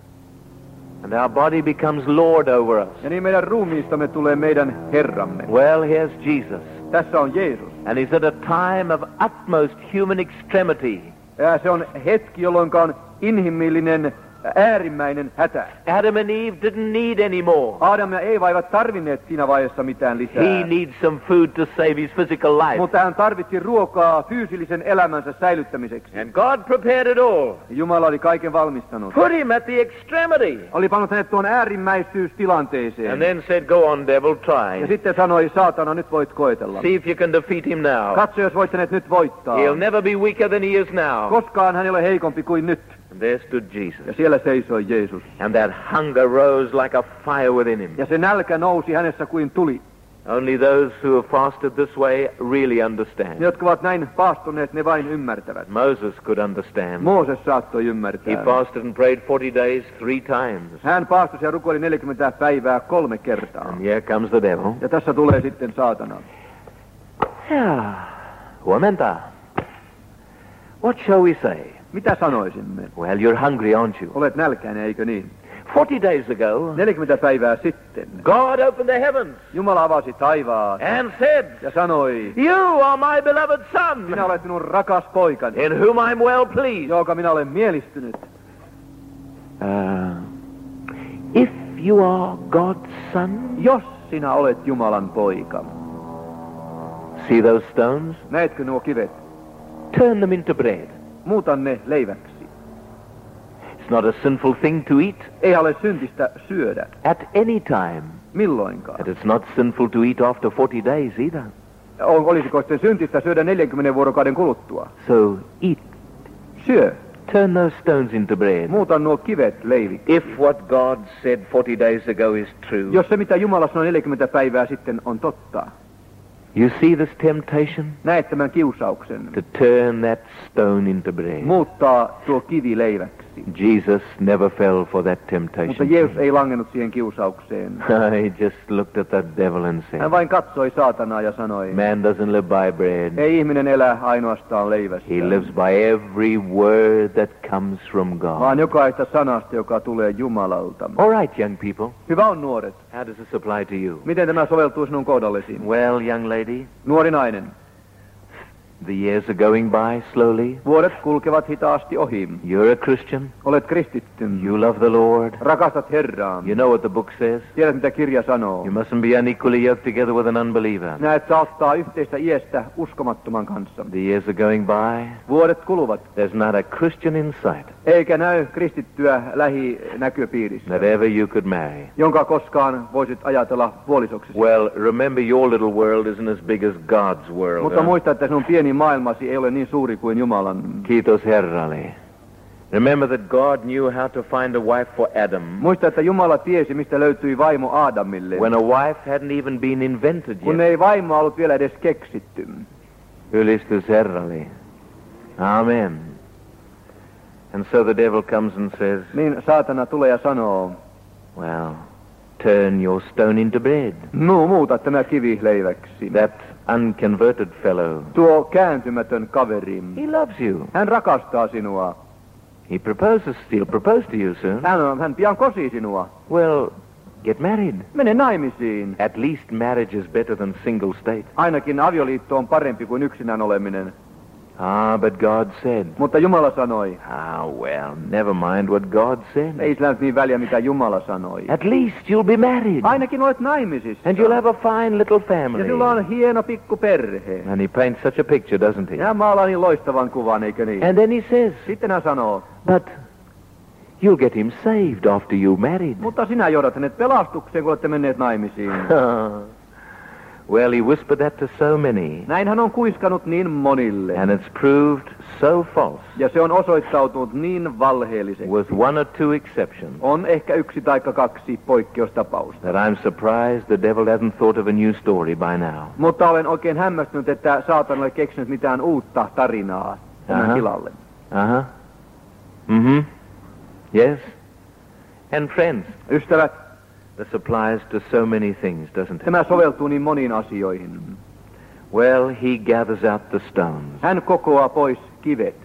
And our body becomes Lord over us. Ja niin meidän ruumiistamme tulee meidän Herramme. Well, here's Jesus. Tässä on Jeesus. And he's at a time of utmost human extremity. Ja se on hetki, jolloin on inhimillinen äärimmäinen hätä. Adam and Eve didn't need any more. Adam ja Eeva eivät tarvinneet siinä vaiheessa mitään lisää. He needs some food to save his physical life. Mutta hän tarvitsi ruokaa fyysillisen elämänsä säilyttämiseksi. And God prepared it all. Jumala oli kaiken valmistanut. Put him at the extremity. Oli pannut hänet tuon äärimmäisyystilanteeseen. And then said, go on, devil, Ja try. sitten sanoi, saatana, nyt voit koetella. See if you can defeat him now. Katso, jos voit hänet nyt voittaa. He'll never be weaker than he is now. Koskaan hän ei ole heikompi kuin nyt. And there stood Jesus. Ja siellä seisoi Jeesus. And that hunger rose like a fire within him. Ja se nälkä nousi hänessä kuin tuli. Only those who have fasted this way really understand. Ne, jotka ovat näin paastoneet, ne vain ymmärtävät. Moses could understand. Mooses saattoi He ymmärtää. fasted and prayed 40 days 3 times. Hän paastosi ja rukoili 40 päivää 3 kertaa. And here comes the devil. Ja tässä tulee sitten saatana. Yeah. Huomenta. What shall we say? Mitä sanoisimme? Well, you're hungry, aren't you? Olet nälkäinen, eikö niin? 40 days ago, 40 päivää sitten God opened the heavens Jumala avasi taivaan and said, ja sanoi, you are my beloved son, sinä olet minun rakas poikani, in whom I'm well pleased. joka minä olen mielistynyt. If you are God's son, Jos sinä olet Jumalan poika, see those stones? näetkö nuo kivet? Turn them into bread. Muuta ne leiväksi. It's not a sinful thing to eat Ei ole syntistä syödä at any time. milloinkaan. And it's not sinful to eat after 40 days either. Olisiko sitten syntistä syödä 40 vuorokauden kuluttua? So eat. Syö. Turn those stones into bread. Muuta nuo kivet leiviksi. If what God said 40 days ago is true. Jos se, mitä Jumala sanoi 40 päivää sitten, on totta. You see this temptation? Näet tämän kiusauksen. To turn that stone into bread. Muuttaa tuo kivi leiväksi. Jesus never fell for that Mutta temptation. Jeesus ei langennut siihen kiusaukseen. He just looked at the devil and said, Hän vain katsoi saatanaa ja sanoi, man doesn't live by bread. ei ihminen elä ainoastaan leivästä, He lives by every word that comes from God. vaan jokaista sanasta, joka tulee Jumalalta. All right, young people. Hyvä on, nuoret. How does this apply to you? Miten tämä soveltuu sinun kohdallesi? Well, young lady, Nuori nainen. the years are going by slowly. Vuodet kulkevat hitaasti ohi. You're a Christian. Olet kristitty. You love the Lord. Rakastat Herraa. You know what the book says. Tiedät, mitä kirja sanoo. You mustn't be unequally yoked together with an unbeliever. Näet, saa ottaa yhteistä iestä uskomattoman kanssa. The years are going by. Vuodet kuluvat. There's not a Christian in sight Eikä näy kristittyä lähinäköpiirissä, that ever you could marry. jonka koskaan voisit ajatella puolisoksesi. Well, remember your little world isn't as big as God's world. Mutta muista, että sinun pieni maailmasi ei ole niin suuri kuin Jumalan. Kiitos Herralle. Remember that God knew how to find a wife for Adam Muista, että Jumala tiesi, mistä löytyi vaimo Aadamille, when a wife hadn't even been invented kun yet. ei vaimoa ollut vielä edes keksitty. Ylistys Herralle. Amen. And so the devil comes and says, Niin saatana tulee ja sanoo, well, turn your stone into bread. no muuta tämä kivi leiväksi. That unconverted fellow, Tuo kääntymätön kaveri, he loves you. hän rakastaa sinua. He'll propose to you soon. Hän pian kosii sinua. Well, get married. Mene naimisiin. At least marriage is better than single state. Ainakin avioliitto on parempi kuin yksinään oleminen. Ah, but God said. Mutta Jumala sanoi, Well, never mind what God said. ei sillä nyt niin väliä, mitä Jumala sanoi. At least you'll be married. Ainakin olet naimisissa. And you'll have a fine little family. Ja sinulla on hieno pikku perhe. And he paints such a picture, doesn't he? Ja hän maalaa niin loistavan kuvan, eikö niin? And then he says, Sitten hän sanoo, but you'll get him saved after you married. mutta sinä johdat hänet pelastukseen, kun olette menneet naimisiin. Well, he whispered that to so many. Näin hän on kuiskanut niin monille. And it's proved so false. Ja se on osoittautunut niin valheelliseksi. With one or two exceptions. On ehkä 1 tai 2 poikkeustapausta. That I'm surprised the devil hasn't thought of a new story by now. Mutta olen oikein hämmästynyt, että saatan ole keksinyt mitään uutta tarinaa tämän tilalle. Yes. And friends, Ystävät, this applies to so many things, doesn't it? tämä soveltuu niin moniin asioihin. Well, he gathers out the stones. Hän kokoaa pois kivet.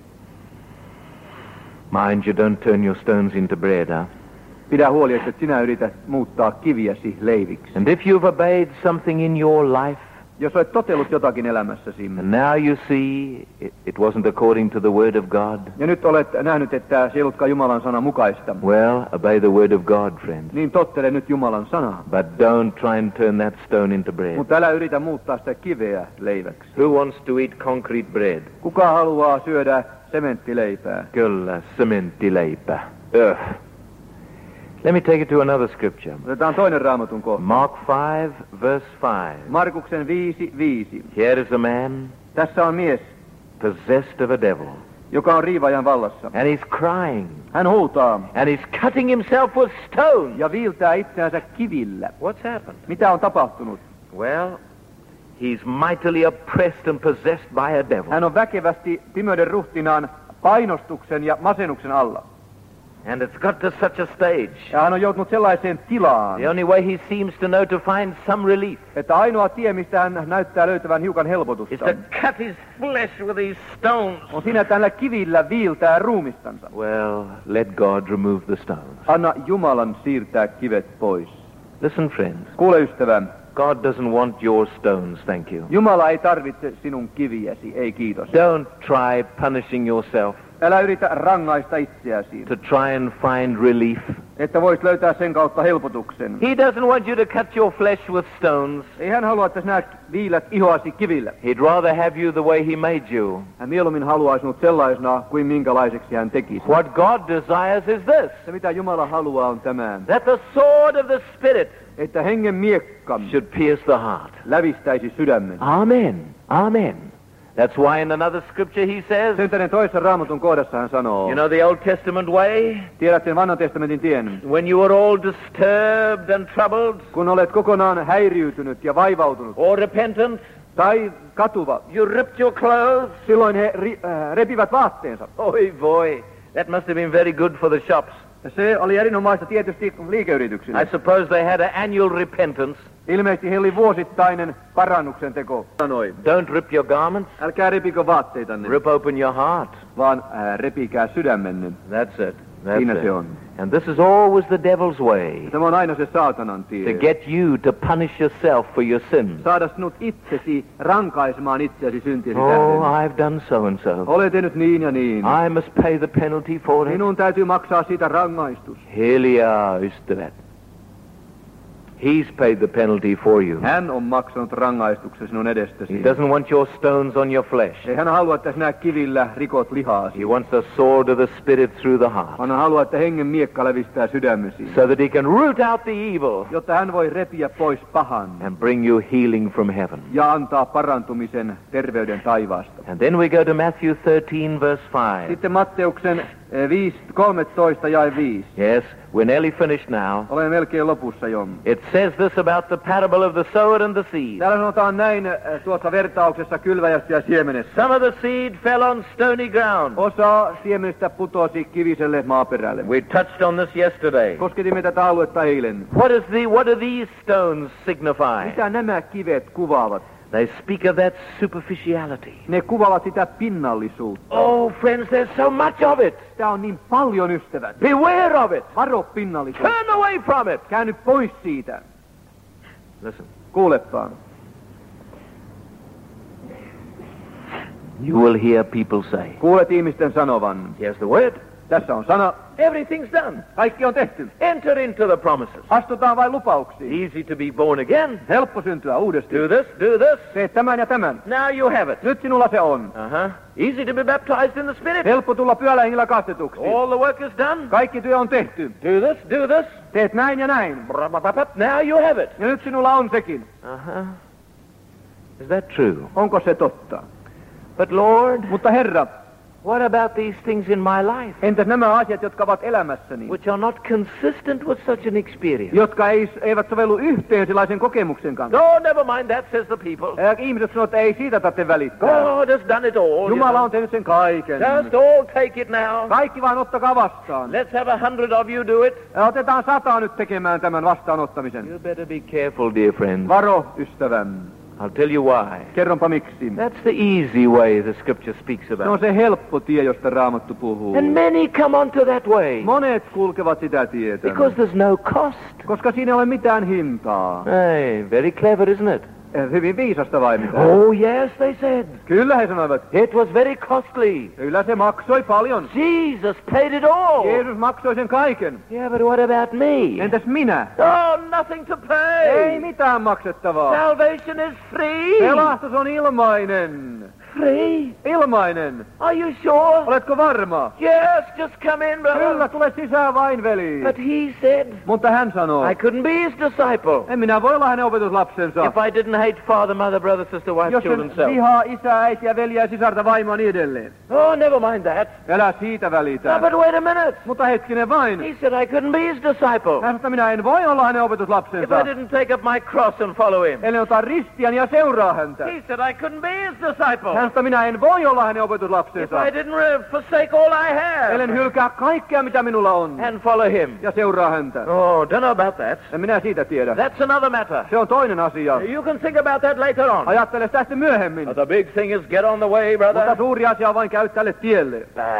Mind you don't turn your stones into bread, huh? Pidä huoli, että sinä yrität muuttaa kiviäsi leiviksi. And if you've obeyed something in your life, Jos olet totellut jotakin elämässäsi, and now you see it wasn't according to the word of God, ja nyt olet nähnyt, että se ei ollutkaan Jumalan sana mukaista, well, obey the word of God, friend. niin tottele nyt Jumalan sanaa. But don't try and turn that stone into bread. Mutta älä yritä muuttaa sitä kiveä leiväksi. Who wants to eat concrete bread? Kuka haluaa syödä sementtileipää? Kyllä, sementtileipä. Ugh. Let me take you to another scripture. Otetaan toinen Raamatun kohta. Mark 5, verse 5. Markuksen 5:5. Here is a man Tässä on mies, possessed of a devil. joka on riivaajan vallassa. And he's crying. Hän huutaa And he's cutting himself with stones. ja viiltää itseänsä kivillä. What's happened? Mitä on tapahtunut? Well, he's mightily oppressed and possessed by a devil. Hän on väkevästi pimeyden ruhtinaan painostuksen ja masennuksen alla. And it's got to such a stage. Ja hän on joutunut sellaiseen tilaan, The only way he seems to know to find some relief että ainoa tie, mistä hän näyttää löytävän hiukan is helpotusta, to cut his flesh with these stones. on siinä, että hänellä kivillä viiltää ruumistansa. Well, let God remove the stones. Anna Jumalan siirtää kivet pois. Listen, friends. Kuule, ystävä, God doesn't want your stones, thank you. Jumala ei tarvitse sinun kiviäsi, ei kiitos. Don't try punishing yourself Älä yritä rangaista itseäsi, to try and find relief. että voisit löytää sen kautta helpotuksen. He doesn't want you to cut your flesh with stones. Ei hän halua, että sinä viilät ihoasi kivillä. He'd rather have you the way he made you. Hän mieluummin haluaa sinut sellaisena kuin minkälaiseksi hän tekisi. What God desires is this, Se, mitä Jumala haluaa, on tämä, that the sword of the Spirit että hengen miekka should pierce the heart. lävistäisi sydämen. Amen. Amen. That's why in another scripture he says, Sen tähden toisessa Raamatun kohdassa hän sanoo, you know the Old Testament way? tiedätte vanhan testamentin tien, When you are all disturbed and troubled, kun olet kokonaan häiriytynyt ja vaivautunut or repentant, tai katuva, you ripped your clothes. silloin he repivät vaatteensa. Oi boy, that must have been very good for the shops. Ja se oli erinomaista tietysti liikeyrityksille. I suppose they had an annual repentance. Ilmeisesti heillä oli vuosittainen parannuksen teko. Sanoi, Don't rip your garments, älkää repikö vaatteitanne, rip open your heart. vaan repikää sydämenne. That's it. Siinä That's se it. on. And this is always the devil's way, Tämä on aina se saatanan tie. to get you to punish yourself for your sins. Saada sinut itsesi rankaisemaan itseäsi syntiesi Oh, tähden. I've done so and so. Olet tehnyt niin ja niin. I must pay the penalty for it. Minun täytyy maksaa siitä rangaistus. Hiljaa, ystävät. He's paid the penalty for you. Hän on maksanut rangaistuksen sinun edestäsi. He doesn't want your stones on your flesh. Ei hän halua, että sinä kivillä rikot lihaasi. He wants the sword of the Spirit through the heart, Hän haluaa, että hengen miekka levistää sydämesi, so that he can root out the evil jotta hän voi repiä pois pahan and bring you healing from heaven. ja antaa parantumisen terveyden taivaasta. And then we go to Matthew 13, verse 5. Sitten Matteuksen 13 jae 5. Yes, we're nearly finished now. Olen melkein lopussa jo. It says this about the parable of the sower and the seed. Täällä sanotaan näin tuossa vertauksessa kylväjästä ja siemenestä. Some of the seed fell on stony ground. Osa siemenestä putosi kiviselle maaperälle. We touched on this yesterday. Kosketimme tätä aluetta eilen. What do these stones signify? Mitä nämä kivet kuvaavat? They speak of that superficiality. Ne kuvaavat sitä pinnallisuutta. Oh, friends, there's so much of it. Tämä on niin paljon, ystävät. Beware of it. Varo pinnallisuutta. Turn away from it. Käänny pois siitä. Listen. Kuulepaan. You will hear people say, Kuulet ihmisten sanovan. here's the word. Tässä on sana. Everything's done. Kaikki on tehty. Enter into the promises. Astutaan vain lupauksiin. Easy to be born again. Helppo syntyä uudesti. Do this, do this. Teet tämän ja tämän. Now you have it. Nyt sinulla se on. Easy to be baptized in the Spirit. Helppo tulla pyhällä hengellä kastetuksi. All the work is done. Kaikki työ on tehty. Do this, do this. Teet näin ja näin. Now you have it. Ja nyt sinulla on sekin. Is that true? Onko se totta? But Lord, Mutta Herra, what about these things in my life, entäs nämä asiat, jotka ovat elämässäni, which are not consistent with such an experience? jotka eivät sovellu yhteen sellaisen kokemuksen kanssa? No, never mind that, says the people. Ja ihmiset sanoo, että ei siitä tarvitse välittää. God has done it all. Jumala on tehnyt sen kaiken. Just all take it now. Kaikki vaan ottakaa vastaan. Let's have 100 of you do it. Ja otetaan 100 nyt tekemään tämän vastaanottamisen. You better be careful, dear friends. Varo, ystävämme. I'll tell you why. Kerronpa miksi. That's the easy way the scripture speaks Se on about. se helppo tie, josta Raamattu puhuu. And many come onto that way Monet kulkevat sitä tietä, because there's no cost. koska siinä ei ole mitään hintaa. Hey, very clever, isn't it? Hyvin viisasta vai mitä? Oh, yes, they said. Kyllä he sanoivat. It was very costly. Kyllä se maksoi paljon. Jesus paid it all. Jeesus maksoi sen kaiken. Yeah, but what about me? Entäs minä? Oh, nothing to pay. Ei mitään maksettavaa. Salvation is free. Pelastus on ilmainen. Free? Ilmainen. Are you sure? Oletko varma? Yes, just come in, brother. Kyllä, tule sisään vain, veli. But he said, Mutta hän sanoo, I couldn't be his disciple en minä voi olla hänen opetuslapsensa. if I didn't hate father, mother, brother, sister, wife, Jos children, en self. vihaa isää, äitiä, veljeä, sisarta, vaimoa ja niin edelleen. Oh, never mind that. Älä siitä välitä. No, but wait a minute. Mutta hetkinen vain. He said I couldn't be his disciple Hän sanoi, että minä en voi olla hänen if opetuslapsensa. I didn't take up my cross and follow him. Ellen ota ristiäni ja seuraa häntä. He said I couldn't be his disciple Hän sanoi, että minä en voi olla hänen if opetuslapsensa. I didn't forsake all I Ellen have hylkää kaikkea, mitä minulla on. and follow him. Ja seuraa häntä. Oh, don't know about that. En minä siitä tiedä. That's another matter. Se on toinen asia. You can think about that later on. Ajattele sitä sitten myöhemmin. But the big thing is get on the way, Mutta brother. suuri asia on vain käy tälle tielle.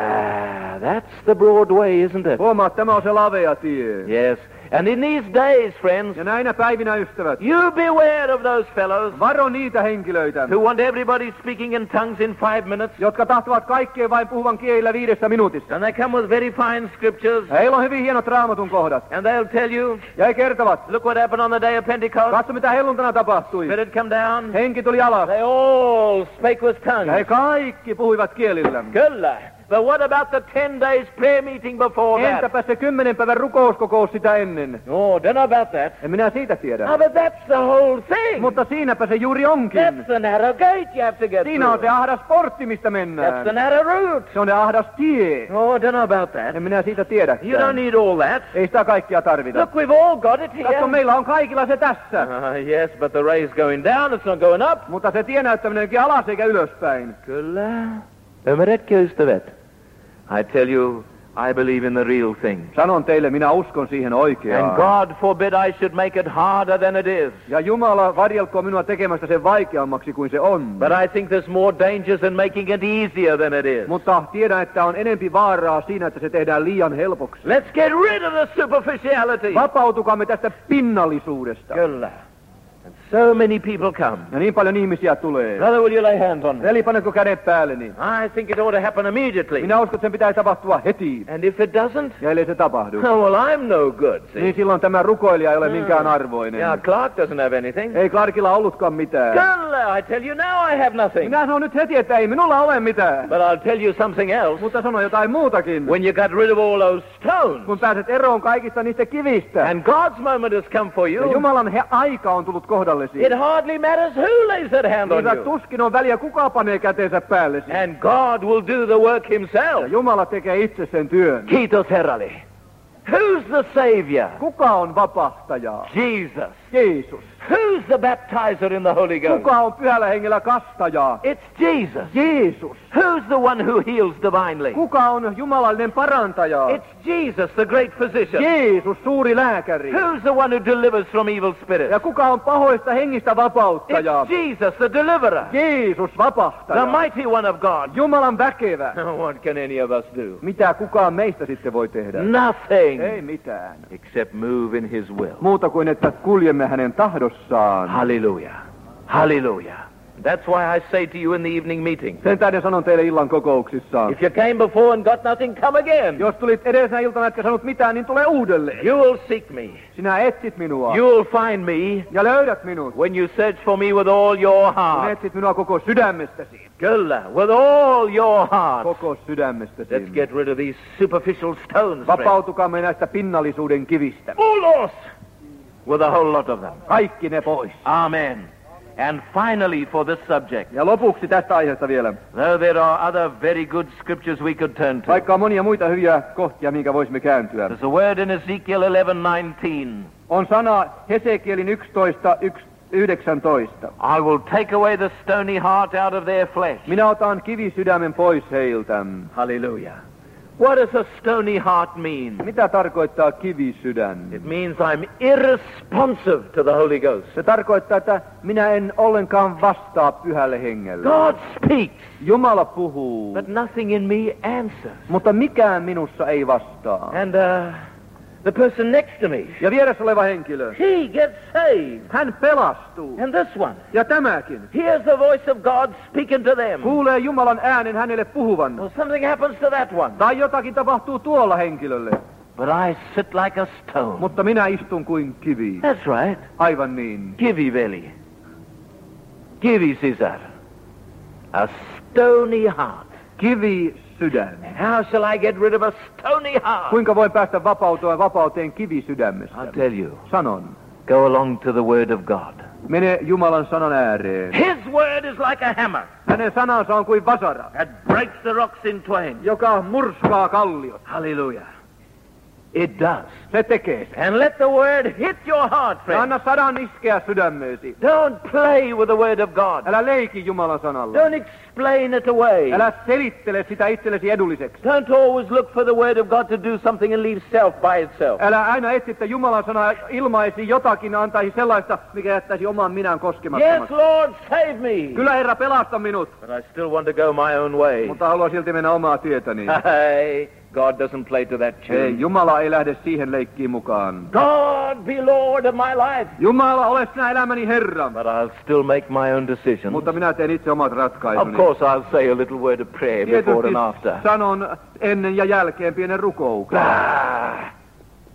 That's the broad way, isn't it? Huomaa, tämä on se lavea tie. Yes. And in these days, friends, Ja näinä päivinä, ystävät, you beware of those fellows varo niitä henkilöitä, who want everybody speaking in tongues in 5 minutes. jotka tahtovat kaikkeen vain puhuvan kielillä 5 minuutissa. And they come with very fine scriptures. Heillä on hyvin hienot Raamatun kohdat. And they'll tell you, Ja he kertovat, look what happened on the day of Pentecost. katso mitä helluntana tapahtui. Spirit come down. Henki tuli alas. They all spake with Ja he tongues. kaikki puhuivat kielillä. Kyllä. But what about the 10 days prayer meeting before that? Entäpä se 10 päivän rukouskokous sitä ennen? Oh, don't know about that. En minä siitä tiedä. Ah, but that's the whole thing. Mutta siinäpä se juuri onkin. That's the narrow gate you have to get Siinä on through. se ahdas portti, mistä That's mennään. the narrow route. Se on se ahdas tie. Oh, don't know about that. En minä siitä tiedä. You don't need all that. Ei sitä kaikkia tarvita. Look, we've all got it Katso, here. meillä on kaikilla se tässä. Yes, but the ray's going down, it's not going up. Mutta se tienäyttäminenkin alas eikä ylöspäin. Kyllä. Ymmärrätkö, ystävät? I tell you, I believe in the real thing. Sanon teille, minä uskon siihen oikeaan. And God forbid I should make it harder than it is. Ja Jumala varjelkoon minua tekemästä sen vaikeammaksi kuin se on. But I think there's more dangers in making it easier than it is. Mutta tiedän, että on enempi vaaraa siinä, että se tehdään liian helpoksi. Let's get rid of the superficiality. Vapautukaamme tästä pinnallisuudesta. Kyllä. And so many people come. Ja niin paljon ihmisiä tulee. Brother, will you lay hands on me? Veli, panetko kädet päälleni? I think it ought to happen immediately. Minä uskon, että sen pitää tapahtua heti. And if it doesn't, Ja ellei se tapahdu, oh, well, I'm no good, see? niin silloin tämä rukoilija ei ole minkään arvoinen. Yeah, Clark doesn't have anything. Ei Clarkilla ollutkaan mitään. Kyllä, I tell you now I have nothing. Minä sanon nyt heti, että ei minulla ole mitään. But I'll tell you something else. Mutta sano jotain muutakin. When you got rid of all those stones, Kun pääset eroon kaikista niistä kivistä. and God's moment has come for Ja you, Jumalan aika on tullut kohdallesi. it hardly matters who lays that hand on Niin you. tuskin on väliä, kuka panee käteensä päällesi. And God will do the work Ja himself. Jumala tekee itse sen työn. Kiitos Herralle. Who's the Savior? Kuka on vapahtaja? Jesus. Jeesus. Who's the baptizer in the Holy Ghost? Kuka on pyhällä hengellä kastaja? It's Jesus. Jeesus. Who's the one who heals divinely? Kuka on jumalallinen parantaja? It's Jesus, the great physician. Jeesus, suuri lääkäri. Who's the one who delivers from evil spirits? Ja kuka on pahoista hengistä vapauttaja? It's Jesus, the deliverer. Jeesus, The vapahtaja. mighty one of God. Jumalan väkevä. What can any of us do? Mitä kukaan meistä sitten voi tehdä? Nothing. Ei mitään. Except move in his will. Muuta kuin, että kuljemme hänen tahdossaan. Hallelujah. Hallelujah. That's why I say to you in the evening meeting, Sen tähden sanon teille illan kokouksissaan. if you came before and got nothing, come again. Jos tulit edellisenä iltana etkä sanonut mitään, niin tule uudelleen. You will seek me. Sinä etsit minua. You will find me Ja löydät minut. when you search for me with all your Kun heart. etsit minua koko sydämestäsi. Kyllä, with all your heart. Koko sydämestäsi. Let's get rid of these superficial stones, friend. Vapautukaamme näistä pinnallisuuden kivistä. Ulos! With a whole lot of them. Kaikki ne pois. Amen. And finally, for this subject, Ja lopuksi tästä aiheesta vielä. though there are other very good scriptures we could turn to, Vaikka on monia muita hyviä kohtia, minkä voisimme kääntyä. there's a word in Ezekiel 11:19. On sana Hesekielin 11:19. I will take away the stony heart out of their flesh. Minä otan kivisydämen pois heiltä. Hallelujah. What does a stony heart mean? Mitä tarkoittaa kivisydän? It means I'm irresponsive to the Holy Ghost. Se tarkoittaa, että minä en ollenkaan vastaa pyhälle hengelle. God speaks, Jumala puhuu, but nothing in me answers. mutta mikään minussa ei vastaa. And the person next to me, Ja vieressä oleva henkilö, he gets saved. hän pelastuu. And this one Ja tämäkin. hears the voice of God speaking to them. Kuulee Jumalan äänen hänelle puhuvan. Well, something happens to that one. Tai jotakin tapahtuu tuolla henkilölle. But I sit like a stone. Mutta minä istun kuin kivi. That's right. Aivan niin. Kivi veli. Kivi sisar. A stony heart. Kivi sydän. How shall I get rid of a stony heart? Kuinka voin päästä vapauteen kivisydämestä? I'll tell you. Sanon. Go along to the Word of God. Mene Jumalan sanan ääreen. His word is like a hammer Hänen sanansa on kuin vasara, that breaks the rocks in twain. joka murskaa kalliot. Hallelujah. It does. Se tekee sen. And let the word hit your heart, Ja friend. anna sadan iskeä sydämeesi. Don't play with the word of God. Älä leiki Jumalan sanalla. Don't explain it away. Älä selittele sitä itsellesi edulliseksi. Don't always look for the word of God to do something and leave self by itself. Älä aina etsi, että Jumalan sana ilmaisi jotakin, antaisi sellaista, mikä jättäisi oman minän Yes, koskemattomaksi. Lord, save me. Kyllä Herra, pelasta minut, But I still want to go my own way. mutta haluan silti mennä omaa tietäni. Hey, God doesn't play to that Ei, tune. Jumala ei lähde siihen leikkiin mukaan. God be Lord of my life. Jumala, ole sinä elämäni Herra. But I'll still make my own decisions. Mutta minä teen itse omat Of ratkaisuni. course, I'll say a little word of prayer before Tietysti and after. sanon ennen ja jälkeen pienen rukouksen. Ah,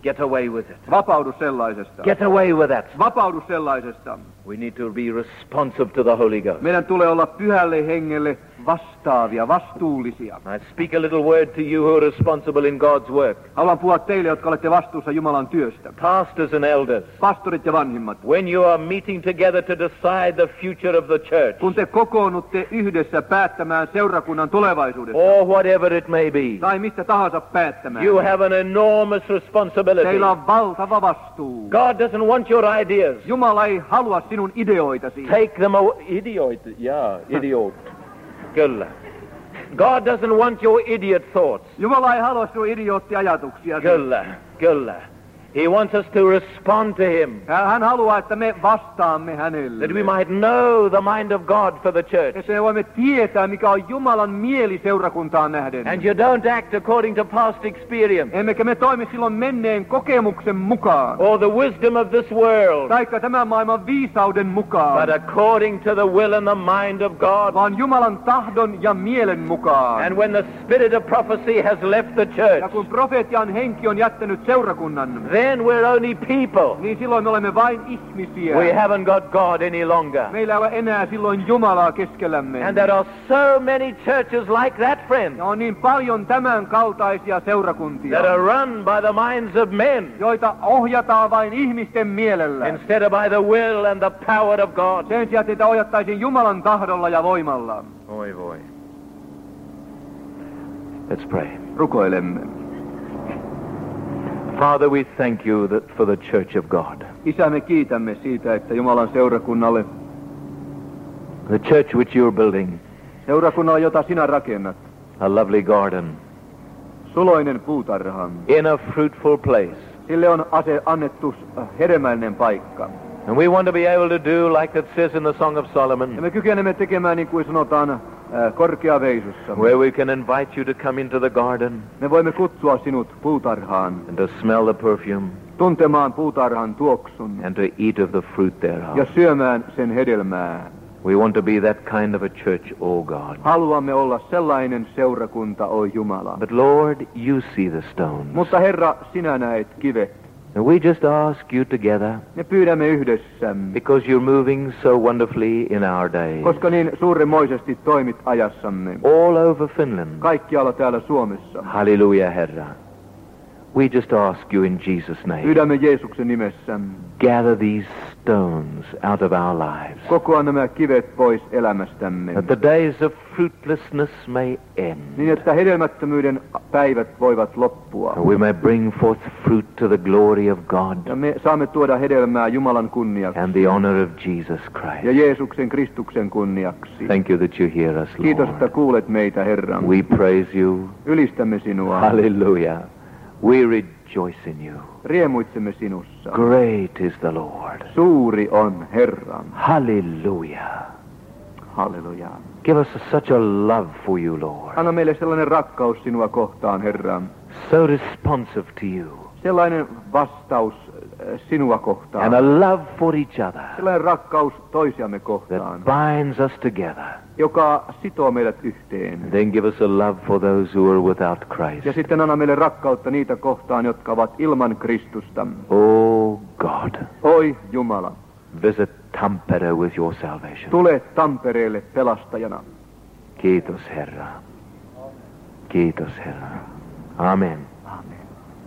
Get away with it. Vapaudu sellaisesta. Get away with that. Vapaudu sellaisesta. We need to be responsive to the Holy Ghost. Meidän tulee olla pyhälle hengelle vastaavia, vastuullisia. I speak a little word to you who are responsible in God's work. Haluan puhua teille, jotka olette vastuussa Jumalan työstä. Pastors and elders. Pastorit ja vanhimmat. When you are meeting together to decide the future of the church. Kun te kokoonnutte yhdessä päättämään seurakunnan tulevaisuudesta. Or whatever it may be. Tai mistä tahansa päättämään. You have an enormous responsibility. Teillä on valtava vastuu. God doesn't want your ideas. Jumala ei halua sinun ideoitasi. Take them away. Idiot. Kyllä. God doesn't want your idiot thoughts. Jumala ei halua sinun idioottiajatuksia. Kyllä. He wants us to respond to him. Hän haluaa, että me vastaamme hänelle. That we might know the mind of God for the church. Että me voimme tietää, mikä on Jumalan mieli seurakuntaan nähden. And you don't act according to past experience. Emmekä me toimi silloin menneen kokemuksen mukaan. Or the wisdom of this world. Taikka tämän maailman viisauden mukaan. But according to the will and the mind of God. Vaan Jumalan tahdon ja mielen mukaan. And when the spirit of prophecy has left the church. Ja kun profetian henki on jättänyt seurakunnan. Then we're only people. Niin silloin me olemme vain ihmisiä. We haven't got God any longer. Meillä ei ole enää silloin Jumalaa keskellämme. And there are so many churches like that, friend. Ja on niin paljon tämän kaltaisia seurakuntia. That are run by the minds of men. Joita ohjataan vain ihmisten mielellä. Instead of by the will and the power of God. Sen sijaan, että ohjattaisiin Jumalan tahdolla ja voimalla. Oi voi. Let's pray. Rukoilemme. Father, we thank you for the church of God. Isä, me kiitämme siitä, että Jumalan seurakunnalle, the church which you are building, seurakunnalle, jota sinä rakennat, a lovely garden, suloinen puutarha, in a fruitful place. Sille on annettu hedelmällinen paikka. And we want to be able to do like it says in the Song of Solomon. Ja me kykenemme tekemään niin kuin sanotaan korkeaveisussa. Where we can invite you to come into the garden. Me voimme kutsua sinut puutarhaan. And to smell the perfume. Tuntemaan puutarhan tuoksun. And to eat of the fruit thereof. Ja syömään sen hedelmää. We want to be that kind of a church, O God. Haluamme olla sellainen seurakunta, o Jumala. But Lord, you see the stones. Mutta Herra, sinä näet kivet. And we just ask you together. Me pyydämme yhdessä. Because you're moving so wonderfully in our days. Koska niin suuremmoisesti toimit ajassamme. All over Finland. Kaikkialla täällä Suomessa. Hallelujah, Herra. We just ask you in Jesus' name. Pyydämme Jeesuksen nimessä. Gather these stones out of our lives. Kokoa nämä kivet pois elämästämme. That the days of fruitlessness may end. Niin että hedelmättömyyden päivät voivat loppua. And we may bring forth fruit to the glory of God. Ja me saamme tuoda hedelmää Jumalan kunniaksi. And the honor of Jesus Christ. Ja Jeesuksen Kristuksen kunniaksi. Thank you that you hear us, Lord. Kiitos, että kuulet meitä, Herra. We praise you. Ylistämme sinua. Hallelujah. We rejoice in you. Riemuitsemme sinussa. Great is the Lord. Suuri on Herra. Hallelujah. Hallelujah. Give us such a love for you, Lord. Anna meille sellainen rakkaus sinua kohtaan, Herra. So responsive to you. Sellainen vastaus sinua kohtaan. And a love for each other. Sellainen rakkaus toisiamme kohtaan. That binds us together. Joka sitoo meidät yhteen. And then give us a love for those who are without Christ. Ja sitten anna meille rakkautta niitä kohtaan, jotka ovat ilman Kristusta. Oh God. Oi Jumala. Visit Tampere with your salvation. Tule Tampereelle pelastajana. Kiitos, Herra. Kiitos, Herra. Amen.